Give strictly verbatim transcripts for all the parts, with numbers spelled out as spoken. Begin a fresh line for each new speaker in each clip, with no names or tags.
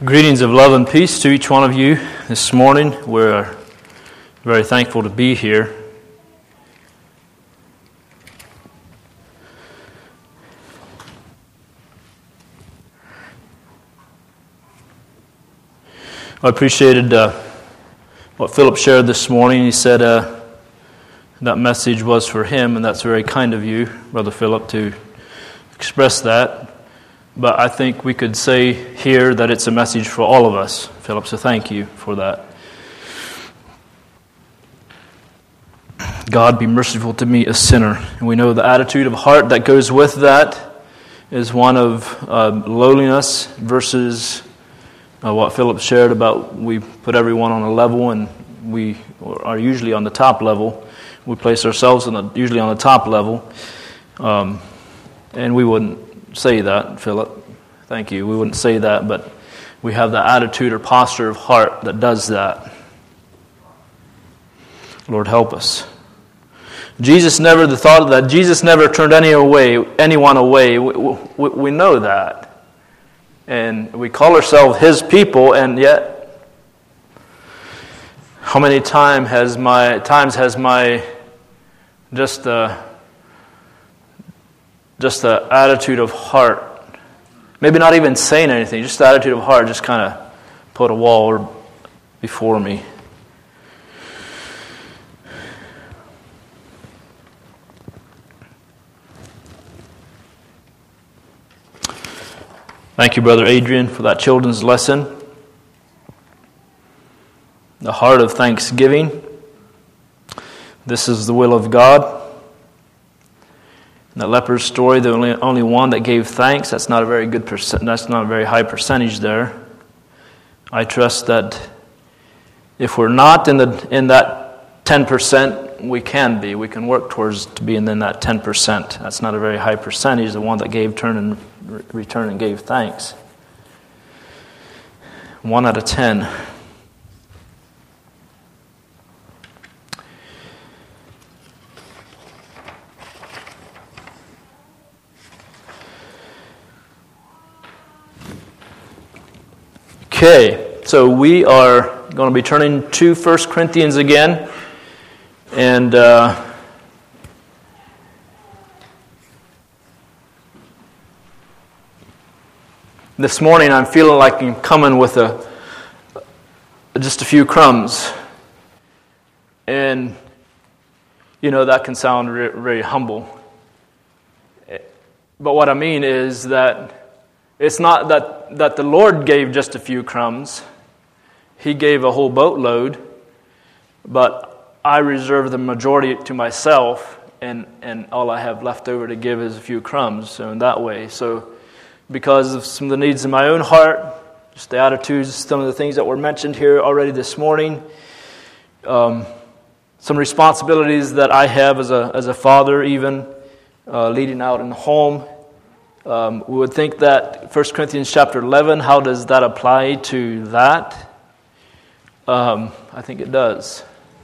Greetings of love and peace to each one of you this morning. We're very thankful to be here. I appreciated uh, what Philip shared this morning. He said uh, that message was for him, and that's very kind of you, Brother Philip, to express that. But I think we could say here that it's a message for all of us, Philip, so thank you for that. God, be merciful to me, a sinner. And we know the attitude of heart that goes with that is one of uh, lowliness versus uh, what Philip shared about we put everyone on a level and we are usually on the top level. We place ourselves on the, usually on the top level. Um, and we wouldn't say that, Philip. Thank you. We wouldn't say that, but we have the attitude or posture of heart that does that. Lord, help us. Jesus never, the thought of that, Jesus never turned any away, anyone away. We, we, we know that. And we call ourselves His people, and yet, how many time has my, times has my, just the, Just the attitude of heart, maybe not even saying anything, just the attitude of heart just kind of put a wall before me. Thank you, Brother Adrian, for that children's lesson. The heart of thanksgiving. This is the will of God. That leper's story, the only only one that gave thanks. That's not a very good percent. That's not a very high percentage there. I trust that if we're not in the in that ten percent, we can be. We can work towards to being in that ten percent. That's not a very high percentage. The one that gave turn and return and gave thanks. One out of ten. Okay, so we are going to be turning to First Corinthians again, and uh, this morning I'm feeling like I'm coming with a just a few crumbs, and you know that can sound re- very humble, but what I mean is that it's not that, that the Lord gave just a few crumbs. He gave a whole boatload, but I reserve the majority to myself, and, and all I have left over to give is a few crumbs. So in that way, so because of some of the needs in my own heart, just the attitudes, some of the things that were mentioned here already this morning, um, some responsibilities that I have as a as a father, even uh, leading out in the home. Um, we would think that First Corinthians chapter eleven, how does that apply to that? Um, I think it does.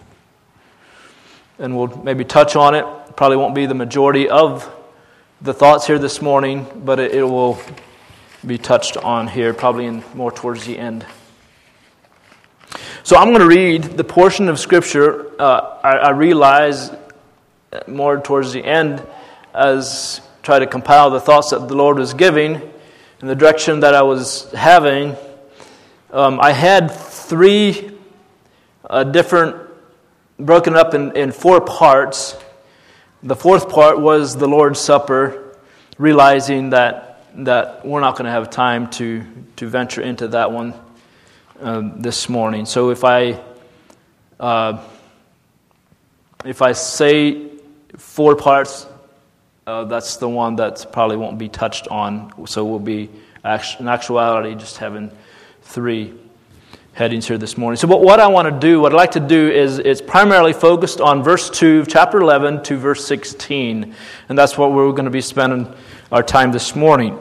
And we'll maybe touch on it. Probably won't be the majority of the thoughts here this morning, but it, it will be touched on here, probably in more towards the end. So I'm going to read the portion of Scripture uh, I, I realize more towards the end as try to compile the thoughts that the Lord was giving in the direction that I was having. Um, I had three uh, different, broken up in, in four parts. The fourth part was the Lord's Supper, realizing that that we're not going to have time to, to venture into that one um, this morning. So if I uh, if I say four parts, Uh, that's the one that probably won't be touched on. So we'll be, in actuality, just having three headings here this morning. So but what I want to do, what I'd like to do is it's primarily focused on verse two, chapter eleven to verse sixteen. And that's what we're going to be spending our time this morning.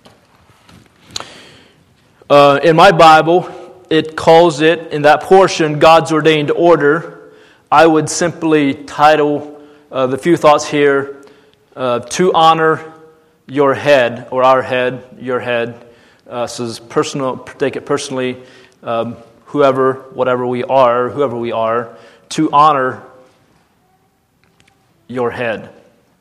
Uh, in my Bible, it calls it, in that portion, God's ordained order. I would simply title uh, the few thoughts here, Uh, to honor your head, or our head, your head, uh, says personal, take it personally, um, whoever, whatever we are, whoever we are, to honor your head.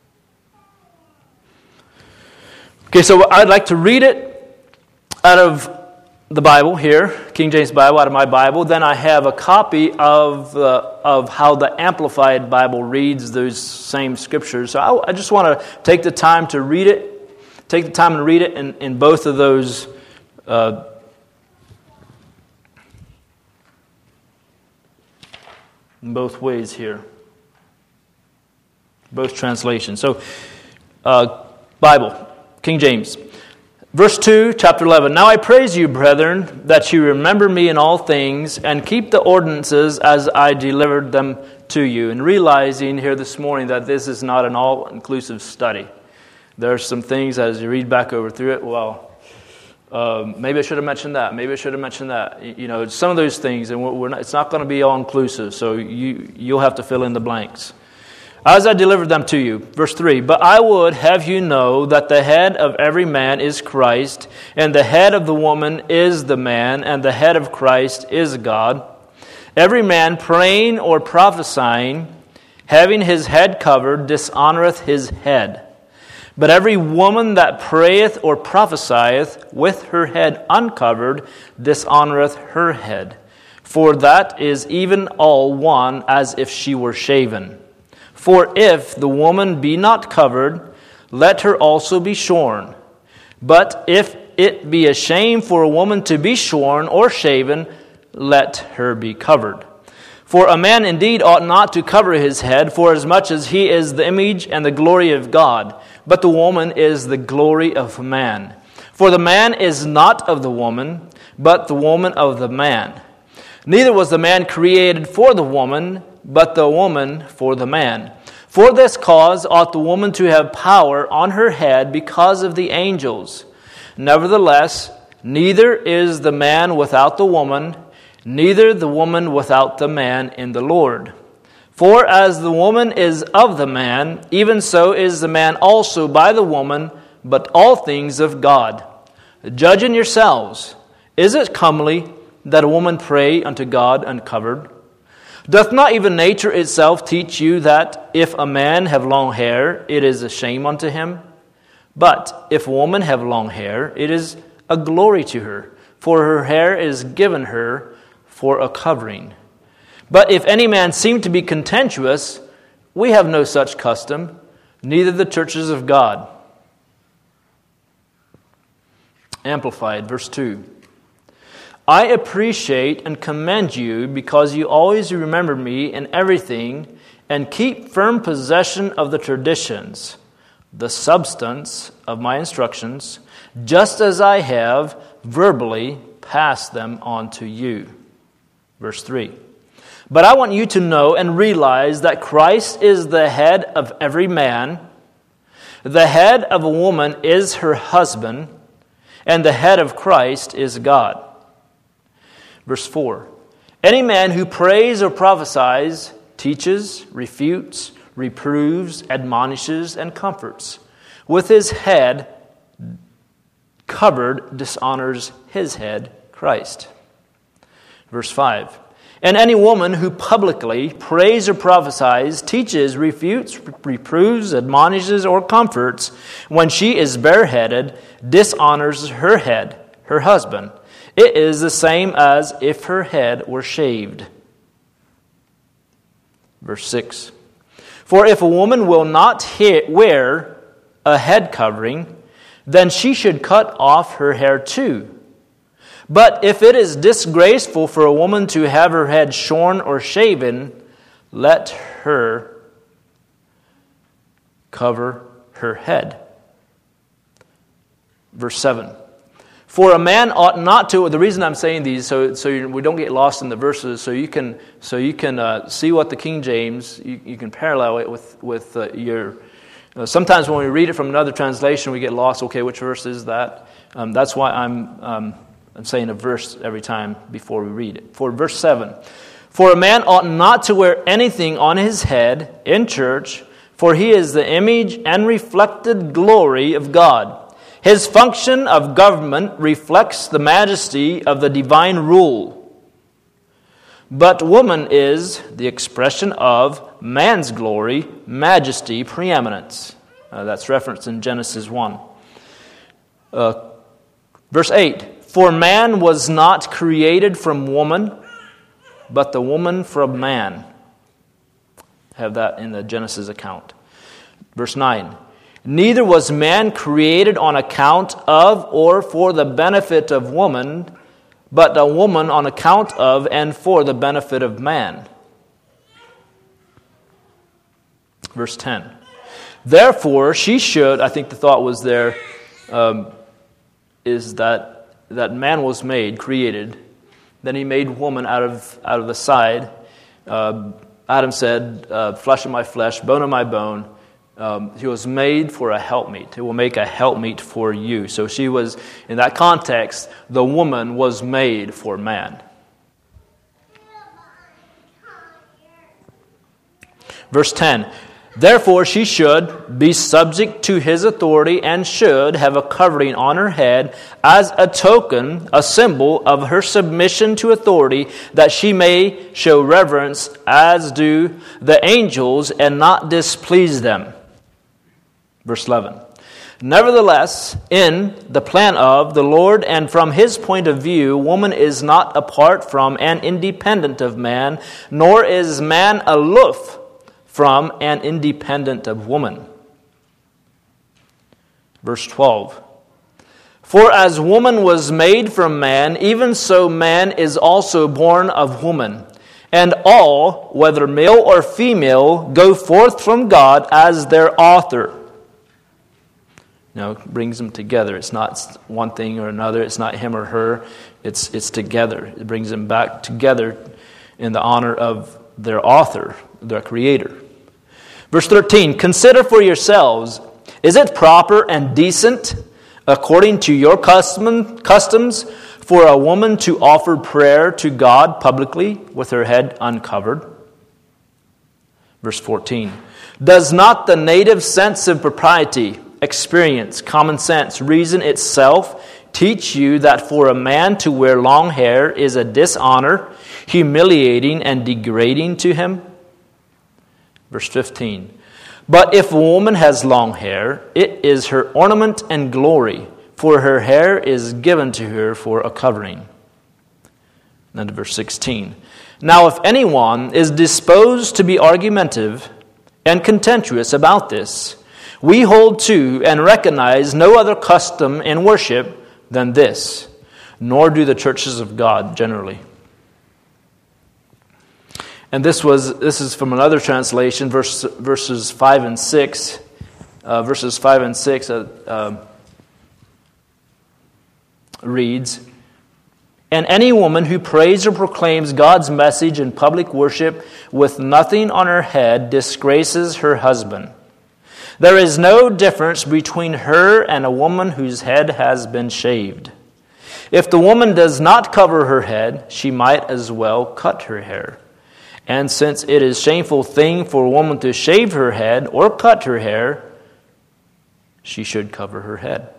Okay, so I'd like to read it out of the Bible here, King James Bible, out of my Bible. Then I have a copy of uh, of how the Amplified Bible reads those same scriptures. So I, I just want to take the time to read it, take the time and read it in, in both of those uh, in both ways here, both translations. So, uh, Bible. King James. Verse two, chapter eleven. Now I praise you, brethren, that you remember me in all things, and keep the ordinances as I delivered them to you. And realizing here this morning that this is not an all-inclusive study. There are some things as you read back over through it, well, um, maybe I should have mentioned that. Maybe I should have mentioned that. You know, some of those things, and we're not, it's not going to be all-inclusive, so you, you'll have to fill in the blanks. As I delivered them to you. Verse three, but I would have you know that the head of every man is Christ, and the head of the woman is the man, and the head of Christ is God. Every man praying or prophesying, having his head covered, dishonoreth his head. But every woman that prayeth or prophesieth with her head uncovered, dishonoreth her head. For that is even all one, as if she were shaven. For if the woman be not covered, let her also be shorn. But if it be a shame for a woman to be shorn or shaven, let her be covered. For a man indeed ought not to cover his head, forasmuch as he is the image and the glory of God. But the woman is the glory of man. For the man is not of the woman, but the woman of the man. Neither was the man created for the woman, but the woman for the man. For this cause ought the woman to have power on her head because of the angels. Nevertheless, neither is the man without the woman, neither the woman without the man in the Lord. For as the woman is of the man, even so is the man also by the woman, but all things of God. Judge in yourselves, is it comely that a woman pray unto God uncovered? Doth not even nature itself teach you that if a man have long hair, it is a shame unto him? But if a woman have long hair, it is a glory to her, for her hair is given her for a covering. But if any man seem to be contentious, we have no such custom, neither the churches of God. Amplified, verse two. I appreciate and commend you because you always remember me in everything and keep firm possession of the traditions, the substance of my instructions, just as I have verbally passed them on to you. Verse three. But I want you to know and realize that Christ is the head of every man. The head of a woman is her husband, and the head of Christ is God. Verse four, any man who prays or prophesies, teaches, refutes, reproves, admonishes, and comforts, with his head covered dishonors his head, Christ. Verse five, and any woman who publicly prays or prophesies, teaches, refutes, reproves, admonishes, or comforts, when she is bareheaded, dishonors her head, her husband. It is the same as if her head were shaved. Verse six. For if a woman will not wear a head covering, then she should cut off her hair too. But if it is disgraceful for a woman to have her head shorn or shaven, let her cover her head. Verse seven. For a man ought not to. The reason I'm saying these, so so we don't get lost in the verses, so you can so you can uh, see what the King James, you, you can parallel it with with uh, your. Uh, sometimes when we read it from another translation, we get lost. Okay, which verse is that? Um, that's why I'm um, I'm saying a verse every time before we read it. For verse seven, for a man ought not to wear anything on his head in church, for he is the image and reflected glory of God. His function of government reflects the majesty of the divine rule. But woman is the expression of man's glory, majesty, preeminence. Uh, that's referenced in Genesis one. Uh, verse eight, for man was not created from woman, but the woman from man. Have that in the Genesis account. Verse nine, neither was man created on account of or for the benefit of woman, but a woman on account of and for the benefit of man. Verse ten, therefore she should, I think the thought was there, um, is that, that man was made, created. Then he made woman out of out of the side. Uh, Adam said, uh, flesh of my flesh, bone of my bone. Um, he was made for a helpmeet. It will make a helpmeet for you. So she was, in that context, the woman was made for man. Verse ten, therefore she should be subject to his authority and should have a covering on her head as a token, a symbol of her submission to authority, that she may show reverence as do the angels and not displease them. Verse eleven, nevertheless, in the plan of the Lord and from his point of view, woman is not apart from and independent of man, nor is man aloof from and independent of woman. Verse twelve, for as woman was made from man, even so man is also born of woman. And all, whether male or female, go forth from God as their author. You know, brings them together. It's not one thing or another. It's not him or her. It's it's together. It brings them back together in the honor of their author, their creator. Verse thirteen, consider for yourselves, is it proper and decent, according to your custom, customs, for a woman to offer prayer to God publicly with her head uncovered? Verse fourteen, does not the native sense of propriety, experience, common sense, reason itself teach you that for a man to wear long hair is a dishonor, humiliating and degrading to him? Verse fifteen, but if a woman has long hair, it is her ornament and glory, for her hair is given to her for a covering. Then to verse sixteen, now if anyone is disposed to be argumentative and contentious about this, we hold to and recognize no other custom in worship than this, nor do the churches of God generally. And this was this is from another translation, verse, verses five and six. Uh, verses five and six uh, uh, reads, and any woman who prays or proclaims God's message in public worship with nothing on her head disgraces her husband. There is no difference between her and a woman whose head has been shaved. If the woman does not cover her head, she might as well cut her hair. And since it is a shameful thing for a woman to shave her head or cut her hair, she should cover her head.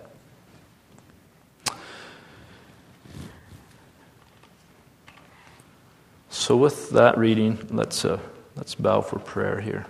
So with that reading, let's uh, let's bow for prayer here.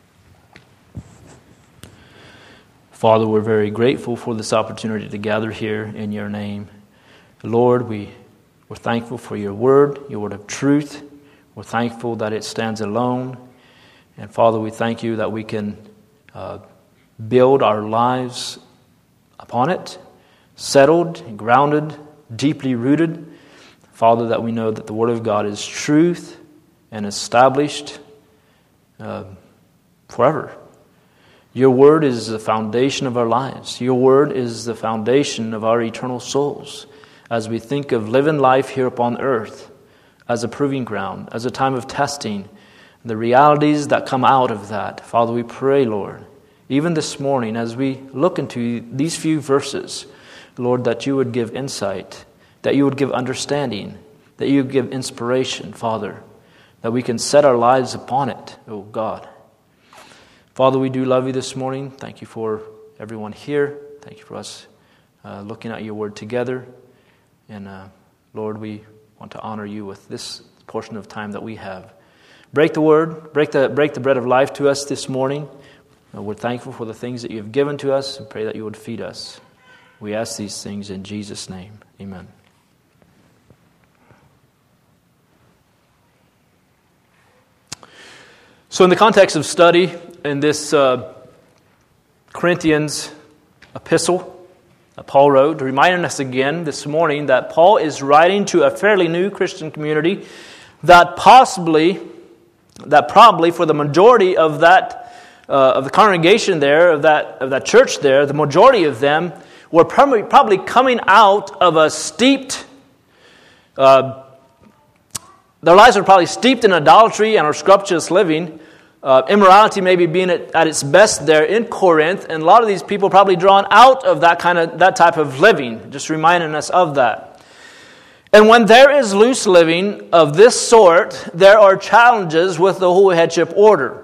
Father, we're very grateful for this opportunity to gather here in your name. Lord, we, we're thankful for your word, your word of truth. We're thankful that it stands alone. And Father, we thank you that we can uh, build our lives upon it, settled, grounded, deeply rooted. Father, that we know that the word of God is truth and established uh, forever. Your word is the foundation of our lives. Your word is the foundation of our eternal souls. As we think of living life here upon earth as a proving ground, as a time of testing, the realities that come out of that, Father, we pray, Lord, even this morning as we look into these few verses, Lord, that you would give insight, that you would give understanding, that you would give inspiration, Father, that we can set our lives upon it, oh God. Father, we do love you this morning. Thank you for everyone here. Thank you for us uh, looking at your word together. And uh, Lord, we want to honor you with this portion of time that we have. Break the word, break the break the bread of life to us this morning. Uh, we're thankful for the things that you have given to us and pray that you would feed us. We ask these things in Jesus' name. Amen. So in the context of study in this uh, Corinthians epistle that Paul wrote, reminding us again this morning that Paul is writing to a fairly new Christian community that possibly, that probably for the majority of that Uh, of the congregation there, of that of that church there, the majority of them were probably, probably coming out of a steeped, uh, their lives were probably steeped in idolatry and scrumptious living, uh, immorality maybe being at, at its best there in Corinth, and a lot of these people probably drawn out of that kind of that type of living, just reminding us of that. And when there is loose living of this sort, there are challenges with the whole headship order.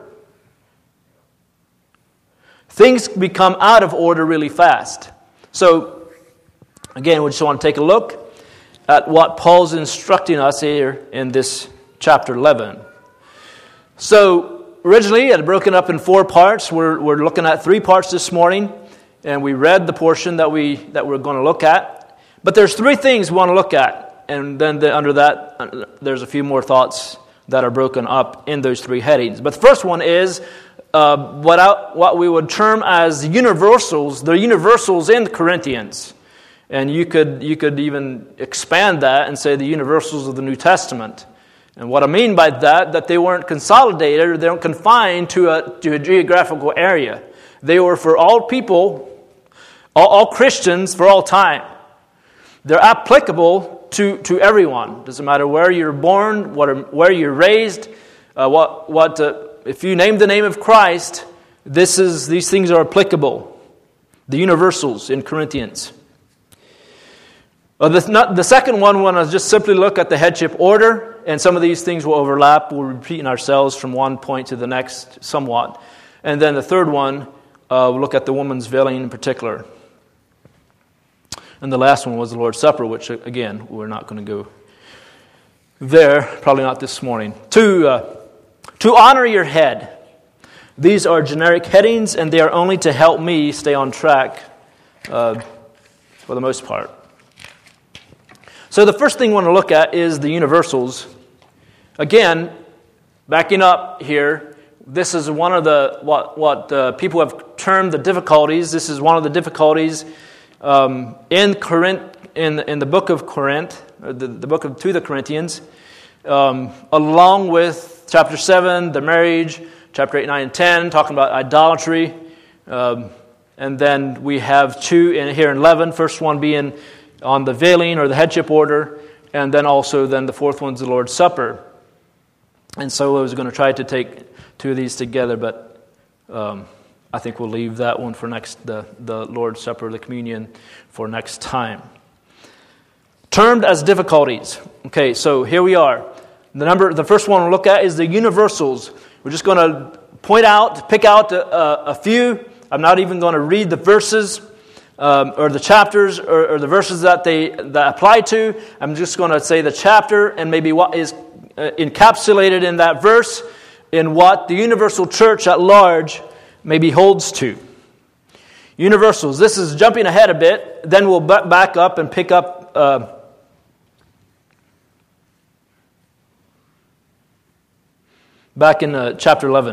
Things become out of order really fast. So, again, we just want to take a look at what Paul's instructing us here in this chapter eleven. So, originally, it had broken up in four parts. We're, we're looking at three parts this morning, and we read the portion that, we, that we're going to look at. But there's three things we want to look at, and then the, under that, there's a few more thoughts that are broken up in those three headings. But the first one is Uh, what, I, what we would term as universals, the universals in the Corinthians. And you could you could even expand that and say the universals of the New Testament. And what I mean by that, that they weren't consolidated or they weren't confined to a, to a geographical area. They were for all people, all, all Christians for all time. They're applicable to, to everyone. Doesn't matter where you're born, what, where you're raised, uh, what what. Uh, If you name the name of Christ, this is these things are applicable. The universals in Corinthians. Uh, the, not, the second one, we want to just simply look at the headship order, and some of these things will overlap. We're repeating ourselves from one point to the next somewhat. And then the third one, uh, we'll look at the woman's veiling in particular. And the last one was the Lord's Supper, which, again, we're not going to go there, probably not this morning. Two... Uh, To honor your head. These are generic headings, and they are only to help me stay on track uh, for the most part. So the first thing we want to look at is the universals. Again, backing up here, this is one of the what what uh, people have termed the difficulties. This is one of the difficulties um, in Corinth, in in the book of Corinth, or the, the book of to the Corinthians, um, along with chapter seven, the marriage, chapter eight, nine, and ten, talking about idolatry. Um, and then we have two in here in eleven, first one being on the veiling or the headship order, and then also then the fourth one's the Lord's Supper. And so I was going to try to take two of these together, but um, I think we'll leave that one for next, the, the Lord's Supper, the communion, for next time. Termed as difficulties. Okay, so here we are. The number, the first one we'll look at is the universals. We're just going to point out, pick out a, a few. I'm not even going to read the verses um, or the chapters or, or the verses that they that apply to. I'm just going to say the chapter and maybe what is uh, encapsulated in that verse, in what the universal church at large maybe holds to. Universals. This is jumping ahead a bit. Then we'll back up and pick up. Uh, Back in uh, chapter eleven.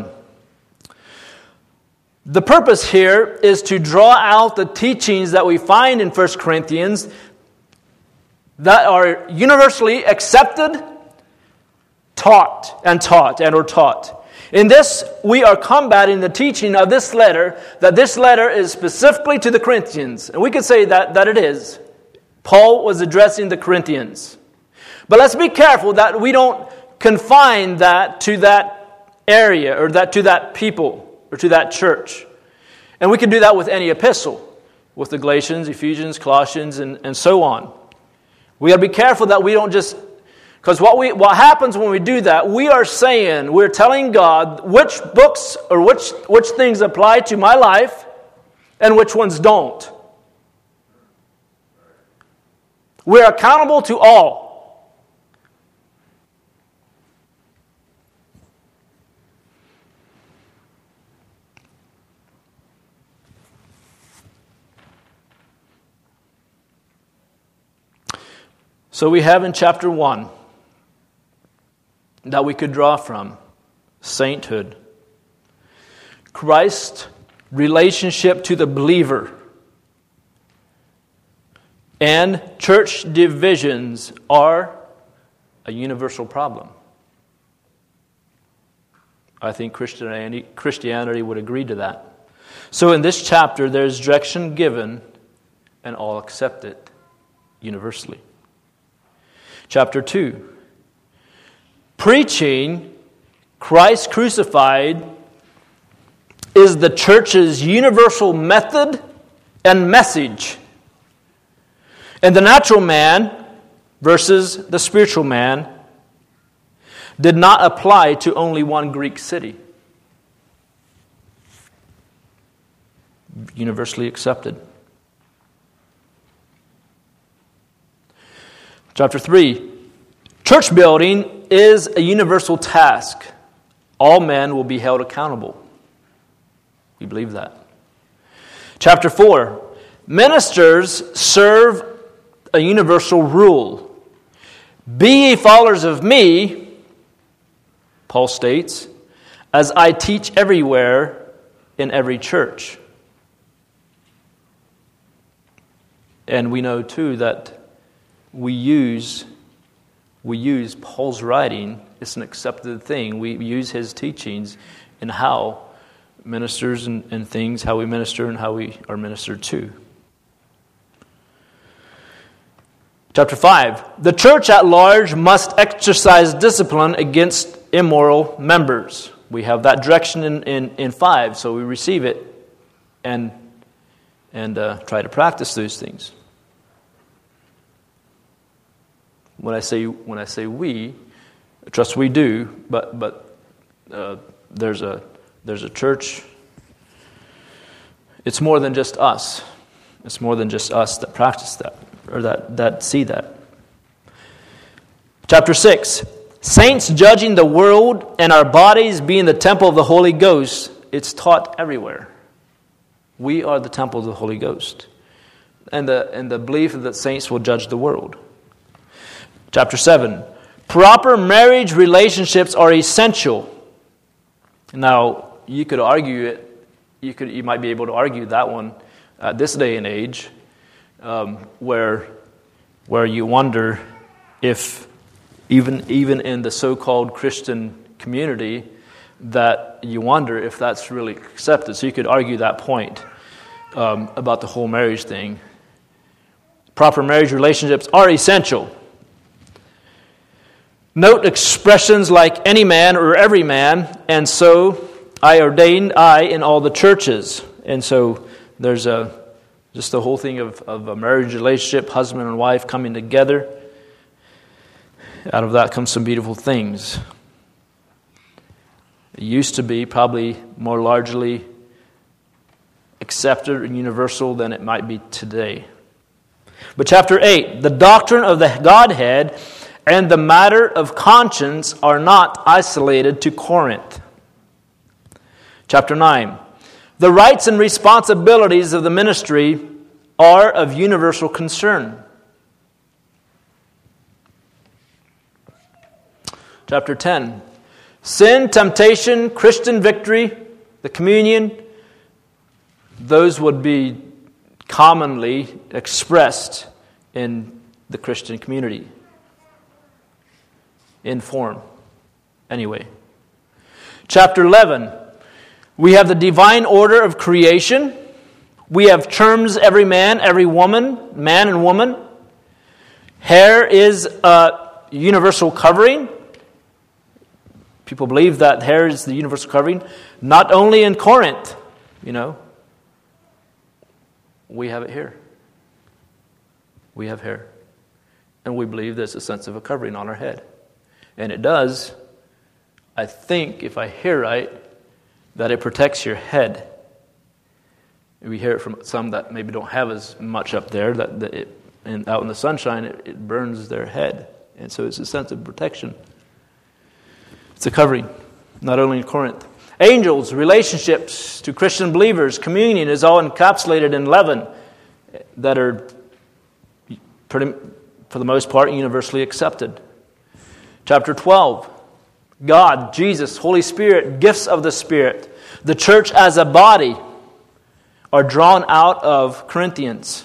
The purpose here is to draw out the teachings that we find in First Corinthians that are universally accepted, taught, and taught, and or taught. In this, we are combating the teaching of this letter, that this letter is specifically to the Corinthians. And we could say that, that it is. Paul was addressing the Corinthians. But let's be careful that we don't confine that to that area or that to that people or to that church. And we can do that with any epistle, with the Galatians, Ephesians, Colossians, and, and so on. We got to be careful that we don't just, because what we what happens when we do that, we are saying, we're telling God which books or which which things apply to my life and which ones don't. We are accountable to all. So we have in chapter one that we could draw from sainthood, Christ's relationship to the believer, and church divisions are a universal problem. I think Christianity, Christianity would agree to that. So in this chapter, there's direction given, and all accept it universally. Chapter two, preaching Christ crucified is the church's universal method and message. And the natural man versus the spiritual man did not apply to only one Greek city. Universally accepted. Chapter three, church building is a universal task. All men will be held accountable. We believe that. Chapter four, ministers serve a universal rule. Be ye followers of me, Paul states, as I teach everywhere in every church. And we know too that we use we use Paul's writing. It's an accepted thing. We use his teachings in how ministers and, and things, how we minister and how we are ministered to. Chapter five, the church at large must exercise discipline against immoral members. We have that direction in, in, in five, so we receive it and, and uh, try to practice those things. When I say when I say we, I trust we do, but but uh, there's a there's a church. It's more than just us. It's more than just us that practice that or that that see that. Chapter six, saints judging the world and our bodies being the temple of the Holy Ghost. It's taught everywhere. We are the temple of the Holy Ghost, and the and the belief that saints will judge the world. Chapter seven, proper marriage relationships are essential. Now, you could argue it, you could, you might be able to argue that one at this day and age, um, where, where you wonder if even, even in the so-called Christian community, that you wonder if that's really accepted. So you could argue that point um, about the whole marriage thing. Proper marriage relationships are essential. Note expressions like any man or every man, and so I ordained I in all the churches. And so there's a just the whole thing of, of a marriage relationship, husband and wife coming together. Out of that comes some beautiful things. It used to be probably more largely accepted and universal than it might be today. But chapter eight, the doctrine of the Godhead and the matter of conscience are not isolated to Corinth. Chapter nine. The rights and responsibilities of the ministry are of universal concern. Chapter ten. Sin, temptation, Christian victory, the communion, those would be commonly expressed in the Christian community. In form. Anyway. Chapter eleven. We have the divine order of creation. We have terms every man, every woman, man and woman. Hair is a universal covering. People believe that hair is the universal covering. Not only in Corinth, you know. We have it here. We have hair. And we believe there's a sense of a covering on our head. And it does, I think, if I hear right, that it protects your head. We hear it from some that maybe don't have as much up there, that, that it and out in the sunshine, it, it burns their head. And so it's a sense of protection. It's a covering, not only in Corinth. Angels, relationships to Christian believers, communion is all encapsulated in leaven that are pretty, for the most part, universally accepted. Chapter twelve, God, Jesus, Holy Spirit, gifts of the Spirit, the church as a body are drawn out of Corinthians.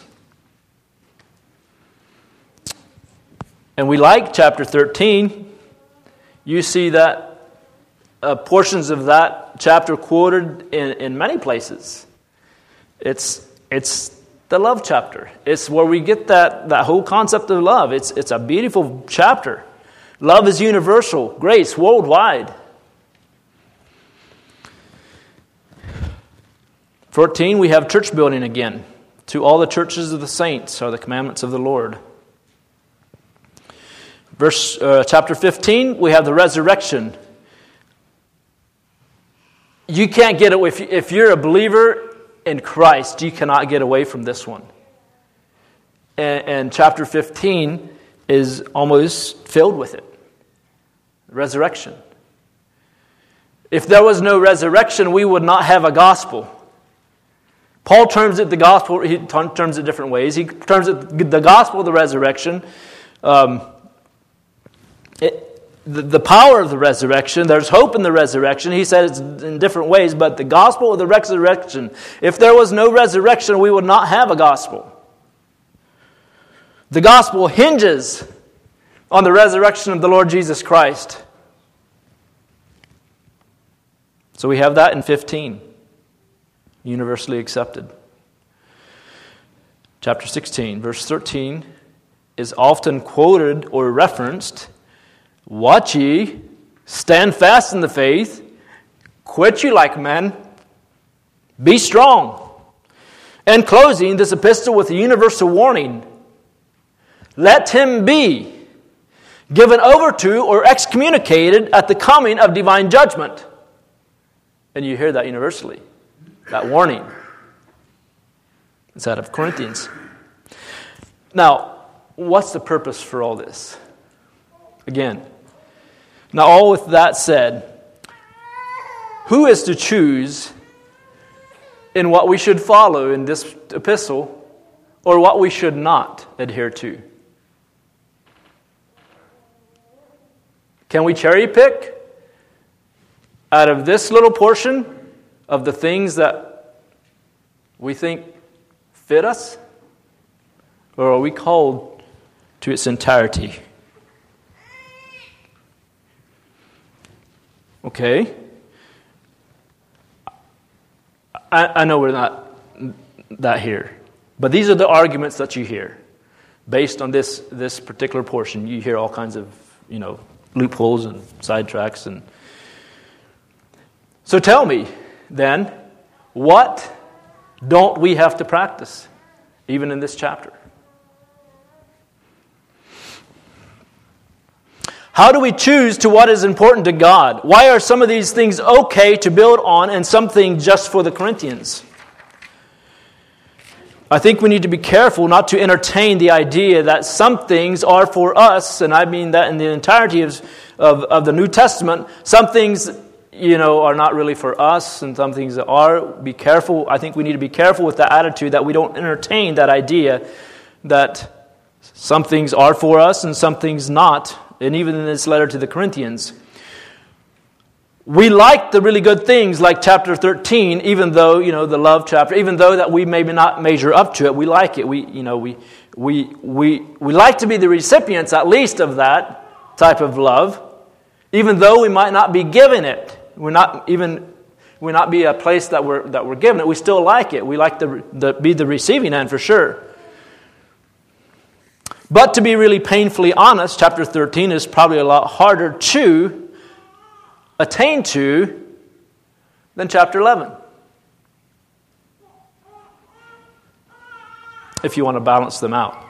And we like chapter thirteen. You see that uh, portions of that chapter quoted in, in many places. It's it's the love chapter. It's where we get that, that whole concept of love. It's it's a beautiful chapter. Love is universal, grace worldwide. fourteen, we have church building again. To all the churches of the saints are the commandments of the Lord. Verse uh, chapter fifteen, we have the resurrection. You can't get away, if, if you're a believer in Christ, you cannot get away from this one. And, and chapter fifteen is almost filled with it. Resurrection. If there was no resurrection, we would not have a gospel. Paul terms it the gospel, he terms it different ways. He terms it the gospel of the resurrection. Um, it, the, the power of the resurrection, there's hope in the resurrection. He says it in different ways, but the gospel of the resurrection, if there was no resurrection, we would not have a gospel. The gospel hinges on the resurrection of the Lord Jesus Christ. So we have that in fifteen. Universally accepted. Chapter sixteen, verse thirteen is often quoted or referenced. Watch ye, stand fast in the faith, quit ye like men, be strong. And closing this epistle with a universal warning. Let him be given over to or excommunicated at the coming of divine judgment. And you hear that universally. That warning. It's out of Corinthians. Now, what's the purpose for all this? Again, now all with that said, who is to choose in what we should follow in this epistle or what we should not adhere to? Can we cherry pick out of this little portion of the things that we think fit us? Or are we called to its entirety? Okay. I, I know we're not that here. But these are the arguments that you hear. Based on this, this particular portion, you hear all kinds of, you know, loopholes and sidetracks. And so tell me, then, what don't we have to practice, even in this chapter? How do we choose to what is important to God? Why are some of these things okay to build on and something just for the Corinthians? I think we need to be careful not to entertain the idea that some things are for us, and I mean that in the entirety of, of, of the New Testament. Some things, you know, are not really for us, and some things are. Be careful. I think we need to be careful with the attitude that we don't entertain that idea that some things are for us and some things not. And even in this letter to the Corinthians, we like the really good things like chapter thirteen, even though, you know, the love chapter, even though that we maybe not measure up to it, we like it. We, you know, we we we we like to be the recipients at least of that type of love, even though we might not be given it. We're not even we not be a place that we're that we're given it. We still like it. We like to the, be the receiving end for sure. But to be really painfully honest, chapter thirteen is probably a lot harder to attain to than chapter eleven. If you want to balance them out.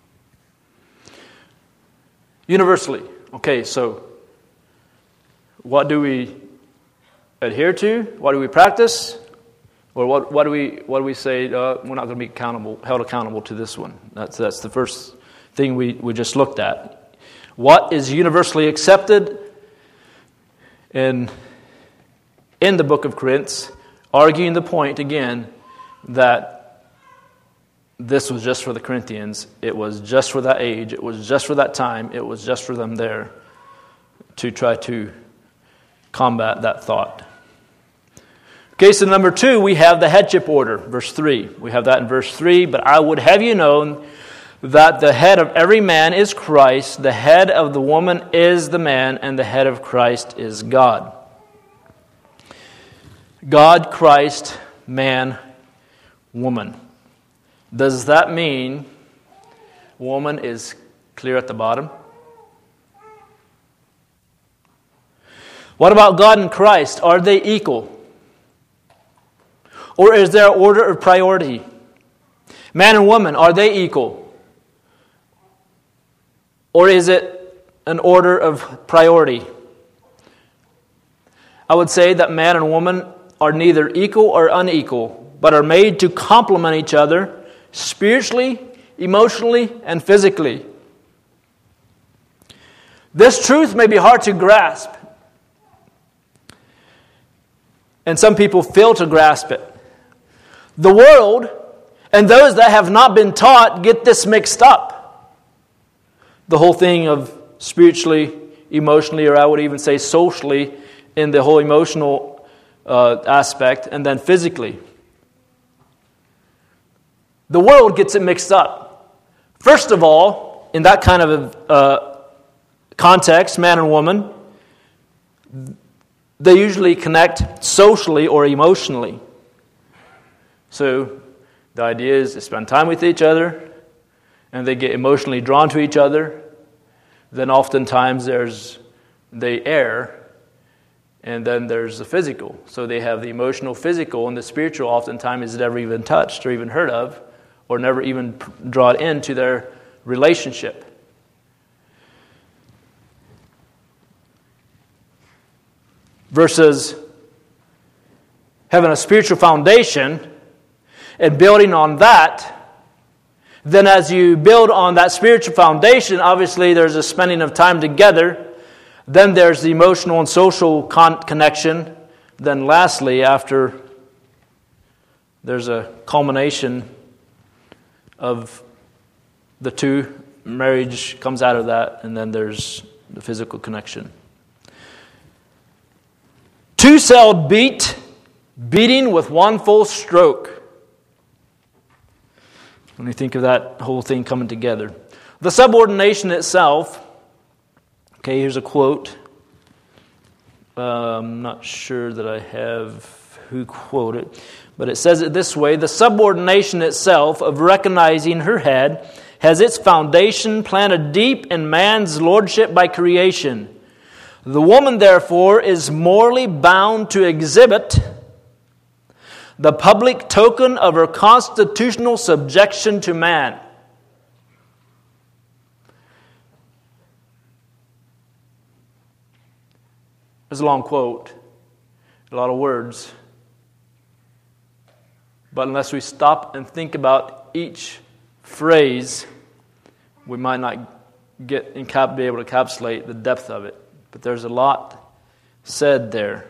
Universally. Okay, so what do we adhere to? What do we practice? Or what, what do we what do we say? Uh, we're not going to be accountable, held accountable to this one. That's that's the first thing we, we just looked at. What is universally accepted in in the book of Corinthians, arguing the point again that this was just for the Corinthians. It was just for that age. It was just for that time. It was just for them there to try to combat that thought. Okay, so number two, we have the headship order, verse three. We have that in verse three. But I would have you known that the head of every man is Christ, the head of the woman is the man, and the head of Christ is God. God, Christ, man, woman. Does that mean woman is clear at the bottom? What about God and Christ? Are they equal? Or is there an order of priority? Man and woman, are they equal? Or is it an order of priority? I would say that man and woman are neither equal or unequal, but are made to complement each other spiritually, emotionally, and physically. This truth may be hard to grasp, and some people fail to grasp it. The world and those that have not been taught get this mixed up. The whole thing of spiritually, emotionally, or I would even say socially, in the whole emotional uh, aspect, and then physically. The world gets it mixed up. First of all, in that kind of uh, context, man and woman, they usually connect socially or emotionally. So the idea is to spend time with each other, and they get emotionally drawn to each other. Then oftentimes there's they err, and then there's the physical. So they have the emotional, physical, and the spiritual oftentimes is never even touched or even heard of, or never even drawn into their relationship. Versus having a spiritual foundation and building on that, then as you build on that spiritual foundation, obviously there's a spending of time together. Then there's the emotional and social con- connection. Then lastly, after, there's a culmination of the two. Marriage comes out of that, and then there's the physical connection. Two-celled beat, beating with one full stroke. When you think of that whole thing coming together. The subordination itself, okay, here's a quote. Uh, I'm not sure that I have who quoted, but it says it this way: the subordination itself of recognizing her head has its foundation planted deep in man's lordship by creation. The woman, therefore, is morally bound to exhibit the public token of her constitutional subjection to man. There's a long quote, a lot of words. But unless we stop and think about each phrase, we might not get encap- be able to encapsulate the depth of it. But there's a lot said there.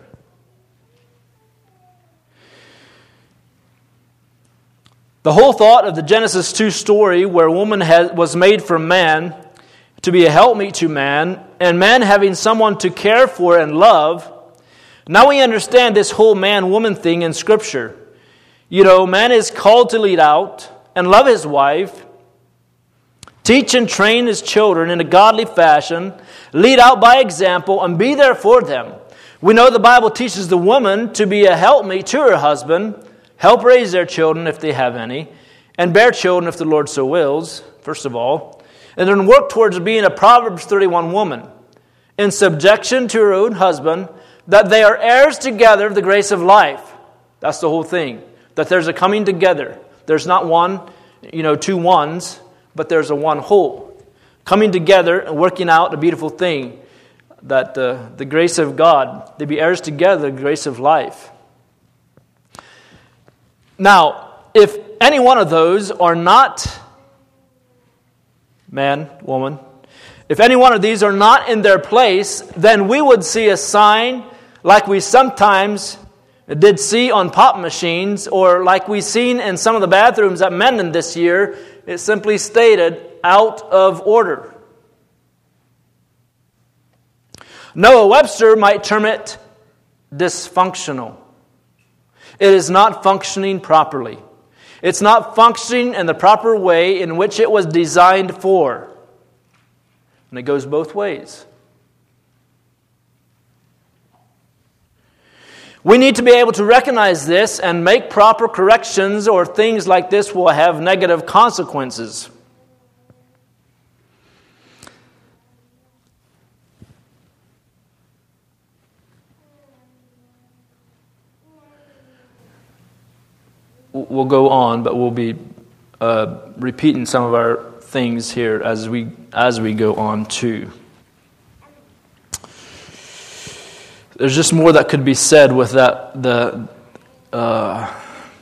The whole thought of the Genesis two story, where woman has, was made from man to be a helpmeet to man, and man having someone to care for and love, now we understand this whole man-woman thing in Scripture. You know, man is called to lead out and love his wife, teach and train his children in a godly fashion, lead out by example, and be there for them. We know the Bible teaches the woman to be a helpmeet to her husband, help raise their children if they have any, and bear children if the Lord so wills, first of all, and then work towards being a Proverbs thirty-one woman, in subjection to her own husband, that they are heirs together of the grace of life. That's the whole thing, that there's a coming together. There's not one, you know, two ones, but there's a one whole. Coming together and working out a beautiful thing, that uh, the grace of God, they be heirs together, the grace of life. Now, if any one of those are not, man, woman, if any one of these are not in their place, then we would see a sign like we sometimes did see on pop machines, or like we seen in some of the bathrooms at Mendon this year. It simply stated, out of order. Noah Webster might term it dysfunctional. It is not functioning properly. It's not functioning in the proper way in which it was designed for. And it goes both ways. We need to be able to recognize this and make proper corrections, or things like this will have negative consequences. We'll go on, but we'll be uh, repeating some of our things here as we as we go on too. There's just more that could be said with that. The uh,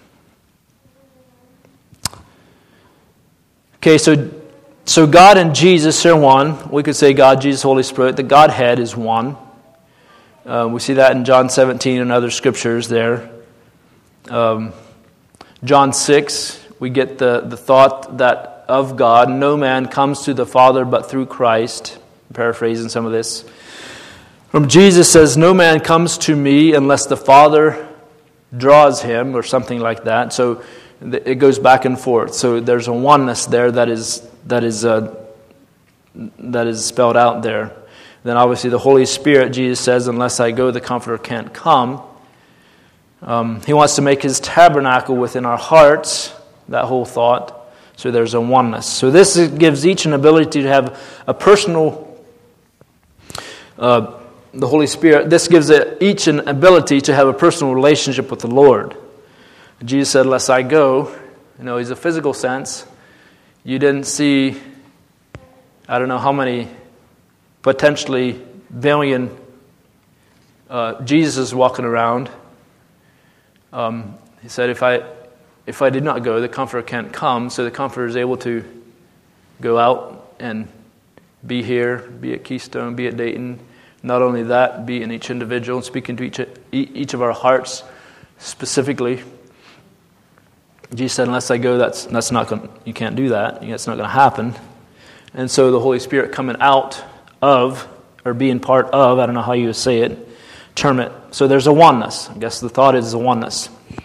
okay, so so God and Jesus are one. We could say God, Jesus, Holy Spirit. The Godhead is one. Uh, we see that in John seventeen and other scriptures there. Um, John six, we get the, the thought that of God, no man comes to the Father but through Christ. I'm paraphrasing some of this. From Jesus says, no man comes to me unless the Father draws him, or something like that. So it goes back and forth. So there's a oneness there that is that is uh, that is spelled out there. Then obviously the Holy Spirit, Jesus says, unless I go, the Comforter can't come. Um, he wants to make His tabernacle within our hearts, that whole thought. So there's a oneness. So this gives each an ability to have a personal, uh, the Holy Spirit, this gives it each an ability to have a personal relationship with the Lord. Jesus said, unless I go, you know, He's a physical sense. You didn't see, I don't know how many, potentially billion uh, Jesuses walking around. Um, he said, if I if I did not go, the Comforter can't come. So the Comforter is able to go out and be here, be at Keystone, be at Dayton. Not only that, be in each individual and speaking to each each of our hearts specifically. Jesus said, unless I go, that's that's not going. You can't do that. It's not going to happen. And so the Holy Spirit coming out of, or being part of, I don't know how you would say it, term it. So there's a oneness. I guess the thought is a oneness.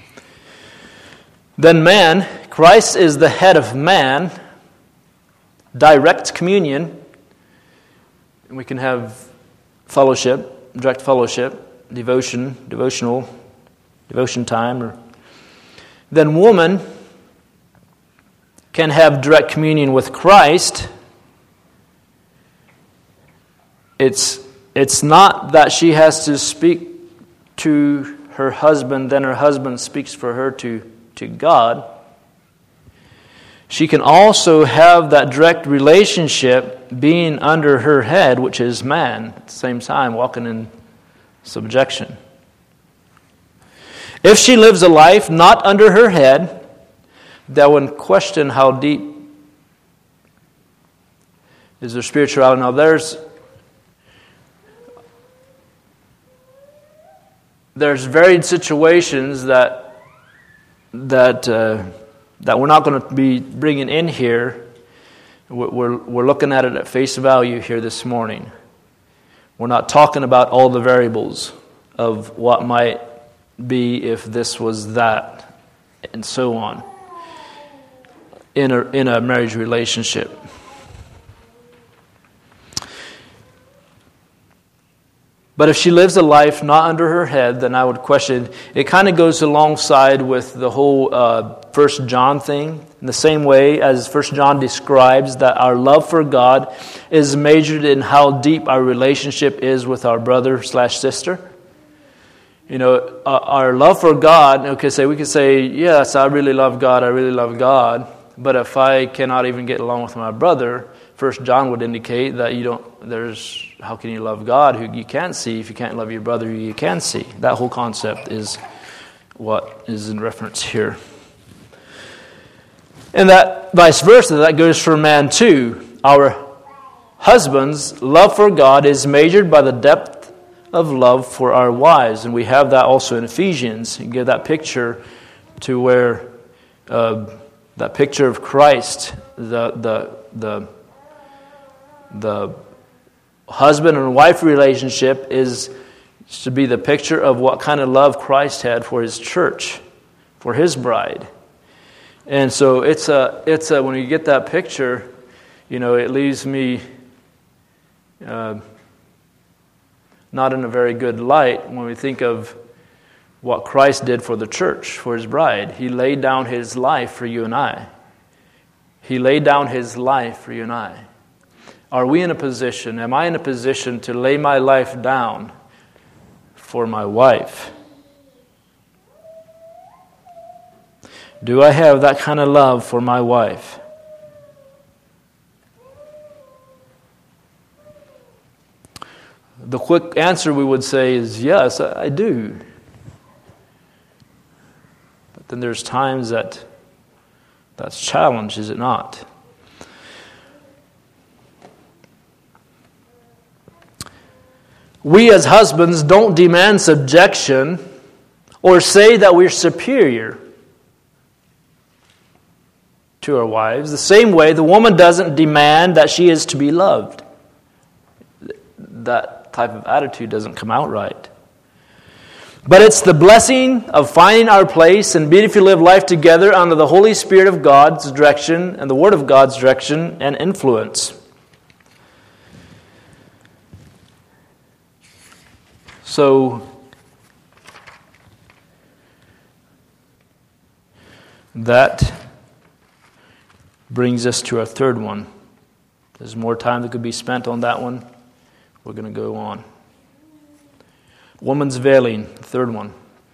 Then man, Christ is the head of man, direct communion. And we can have fellowship, direct fellowship, devotion, devotional, devotion time. Or then woman can have direct communion with Christ. It's It's not that she has to speak to her husband, then her husband speaks for her to, to God. She can also have that direct relationship being under her head, which is man, at the same time walking in subjection. If she lives a life not under her head, that would question how deep is her spirituality. Now there's There's varied situations that that uh, that we're not going to be bringing in here. We're we're looking at it at face value here this morning. We're not talking about all the variables of what might be if this was that, and so on in a in a marriage relationship. But if she lives a life not under her head, then I would question. It kind of goes alongside with the whole uh, First John thing. In the same way as First John describes that our love for God is measured in how deep our relationship is with our brother slash sister. You know, our love for God, okay, say we could say, yes, I really love God, I really love God. But if I cannot even get along with my brother, First John would indicate that you don't, there's, how can you love God who you can't see if you can't love your brother who you can see? That whole concept is what is in reference here. And that vice versa, that goes for man too. Our husbands' love for God is measured by the depth of love for our wives. And we have that also in Ephesians. You give that picture to where uh, that picture of Christ, the the the the husband and wife relationship is to be the picture of what kind of love Christ had for His church, for His bride. And so it's a it's a when you get that picture, you know, it leaves me uh, not in a very good light when we think of what Christ did for the church, for His bride. He laid down His life for you and I. He laid down His life for you and I. Are we in a position, am I in a position to lay my life down for my wife? Do I have that kind of love for my wife? The quick answer we would say is yes, I do. But then there's times that that's challenged, is it not? We as husbands don't demand subjection or say that we're superior to our wives. The same way the woman doesn't demand that she is to be loved. That type of attitude doesn't come out right. But it's the blessing of finding our place and beautifully live life together under the Holy Spirit of God's direction and the Word of God's direction and influence. So, that brings us to our third one. There's more time that could be spent on that one. We're going to go on. Woman's veiling, third one.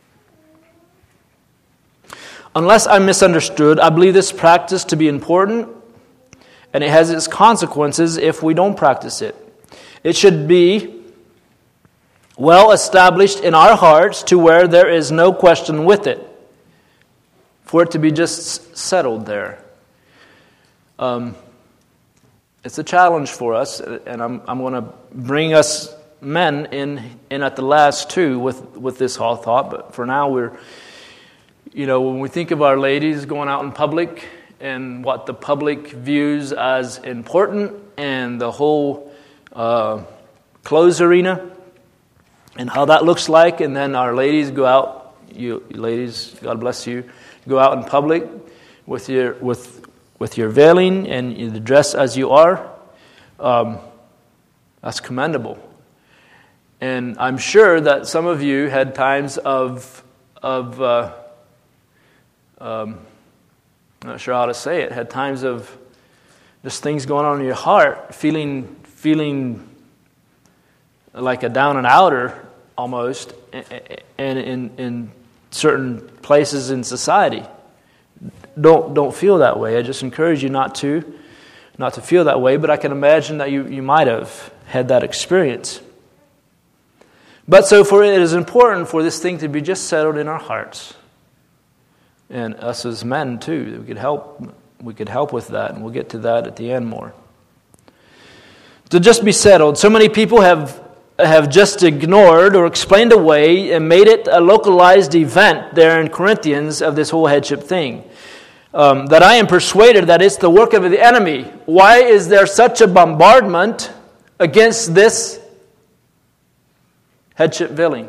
Unless I'm misunderstood, I believe this practice to be important, and it has its consequences if we don't practice it. It should be well established in our hearts to where there is no question with it, for it to be just settled there. Um, it's a challenge for us, and I'm, I'm going to bring us men in in at the last too with, with this whole thought, but for now we're, you know, when we think of our ladies going out in public and what the public views as important and the whole uh, clothes arena and how that looks like, and then our ladies go out, you ladies, God bless you, go out in public with your with with your veiling and you dress as you are, um, that's commendable. And I'm sure that some of you had times of, of uh, um, I'm not sure how to say it, had times of just things going on in your heart, feeling feeling like a down and outer almost, and in in certain places in society. Don't don't feel that way. I just encourage you not to, not to feel that way. But I can imagine that you, you might have had that experience. But so for it is important for this thing to be just settled in our hearts, and us as men too. We could help. We could help with that, and we'll get to that at the end more. To just be settled. So many people have have just ignored or explained away and made it a localized event there in Corinthians of this whole headship thing. Um, that I am persuaded that it's the work of the enemy. Why is there such a bombardment against this headship veiling?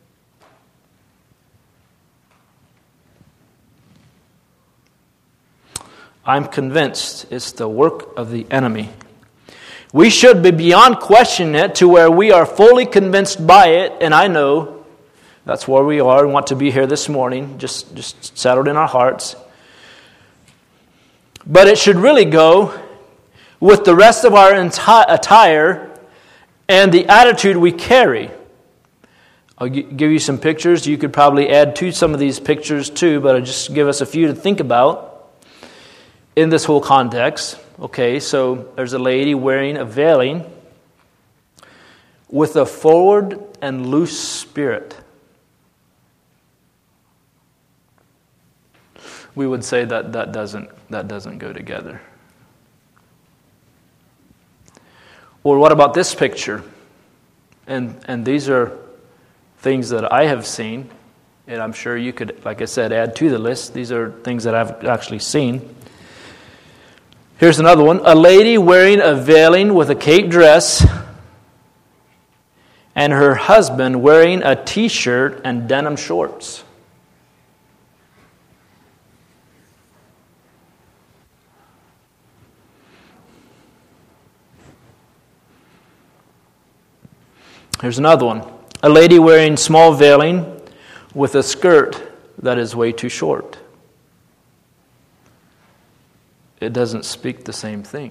I'm convinced it's the work of the enemy. We should be beyond questioning it to where we are fully convinced by it, and I know that's where we are and want to be here this morning, just, just settled in our hearts. But it should really go with the rest of our enti- attire and the attitude we carry. I'll g- give you some pictures. You could probably add to some of these pictures too, but I'll just give us a few to think about in this whole context. Okay, so there's a lady wearing a veiling with a forward and loose spirit. we would say that that doesn't that doesn't go together. Or what about this picture? And and these are things that I have seen, and I'm sure you could, like I said, add to the list. These are things that I've actually seen. Here's another one. A lady wearing a veiling with a cape dress, and her husband wearing a t-shirt and denim shorts. Here's another one. A lady wearing small veiling with a skirt that is way too short. It doesn't speak the same thing.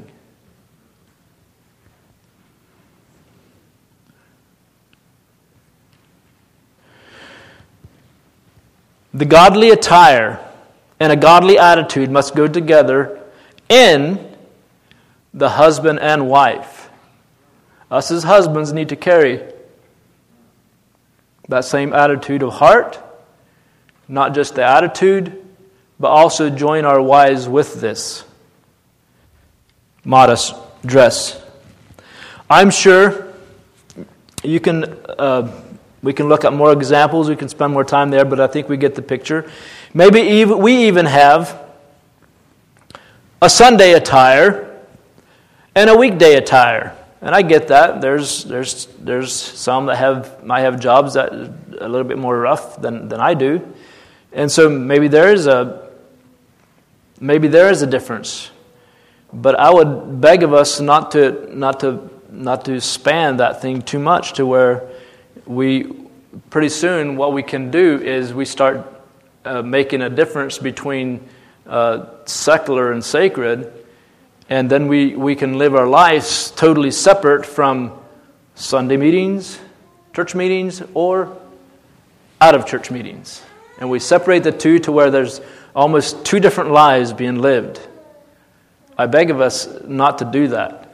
The godly attire and a godly attitude must go together in the husband and wife. Us as husbands need to carry that same attitude of heart, not just the attitude, but also join our wives with this modest dress. I'm sure you can, uh, we can look at more examples, we can spend more time there, but I think we get the picture. Maybe even, we even have a Sunday attire and a weekday attire. And I get that. There's there's there's some that have might have jobs that are a little bit more rough than, than I do. And so maybe there is a maybe there is a difference. But I would beg of us not to not to not to span that thing too much to where we pretty soon what we can do is we start uh, making a difference between uh, secular and sacred. And then we, we can live our lives totally separate from Sunday meetings, church meetings, or out of church meetings. And we separate the two to where there's almost two different lives being lived. I beg of us not to do that.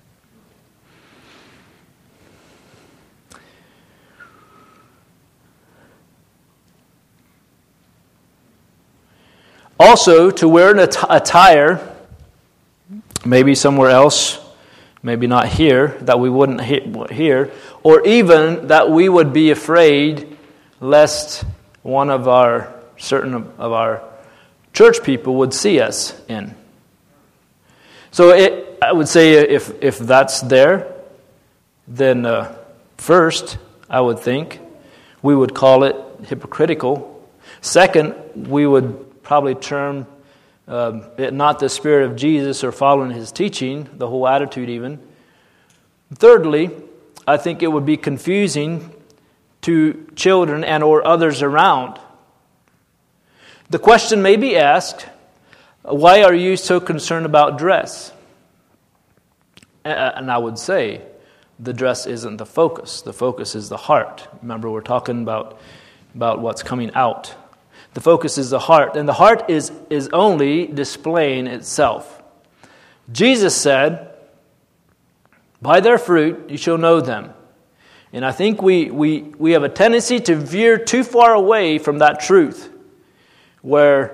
Also, to wear an att- attire... maybe somewhere else, maybe not here, that we wouldn't hear, or even that we would be afraid lest one of our, certain of our church people would see us in. So it, I would say if if that's there, then uh, first, I would think, we would call it hypocritical. Second, we would probably term Um, it not the spirit of Jesus or following his teaching, the whole attitude even. Thirdly, I think it would be confusing to children and or others around. The question may be asked, why are you so concerned about dress? And I would say, the dress isn't the focus. The focus is the heart. Remember, we're talking about, about what's coming out. The focus is the heart, and the heart is, is only displaying itself. Jesus said, by their fruit you shall know them. And I think we, we, we have a tendency to veer too far away from that truth, where,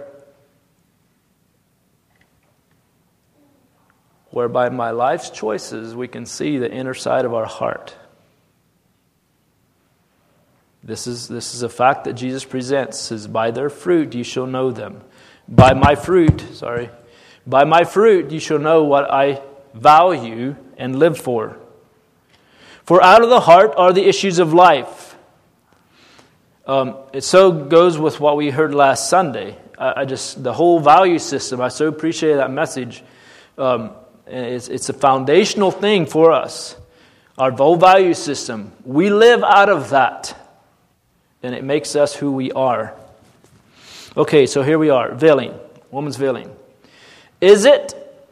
where by my life's choices we can see the inner side of our heart. This is this is a fact that Jesus presents. Says, by their fruit you shall know them. By my fruit, sorry, by my fruit you shall know what I value and live for. For out of the heart are the issues of life. Um, it so goes with what we heard last Sunday. I, I just the whole value system. I so appreciate that message. Um, it's it's a foundational thing for us. Our whole value system. We live out of that. And it makes us who we are. Okay, so here we are. Veiling. Woman's veiling. Is it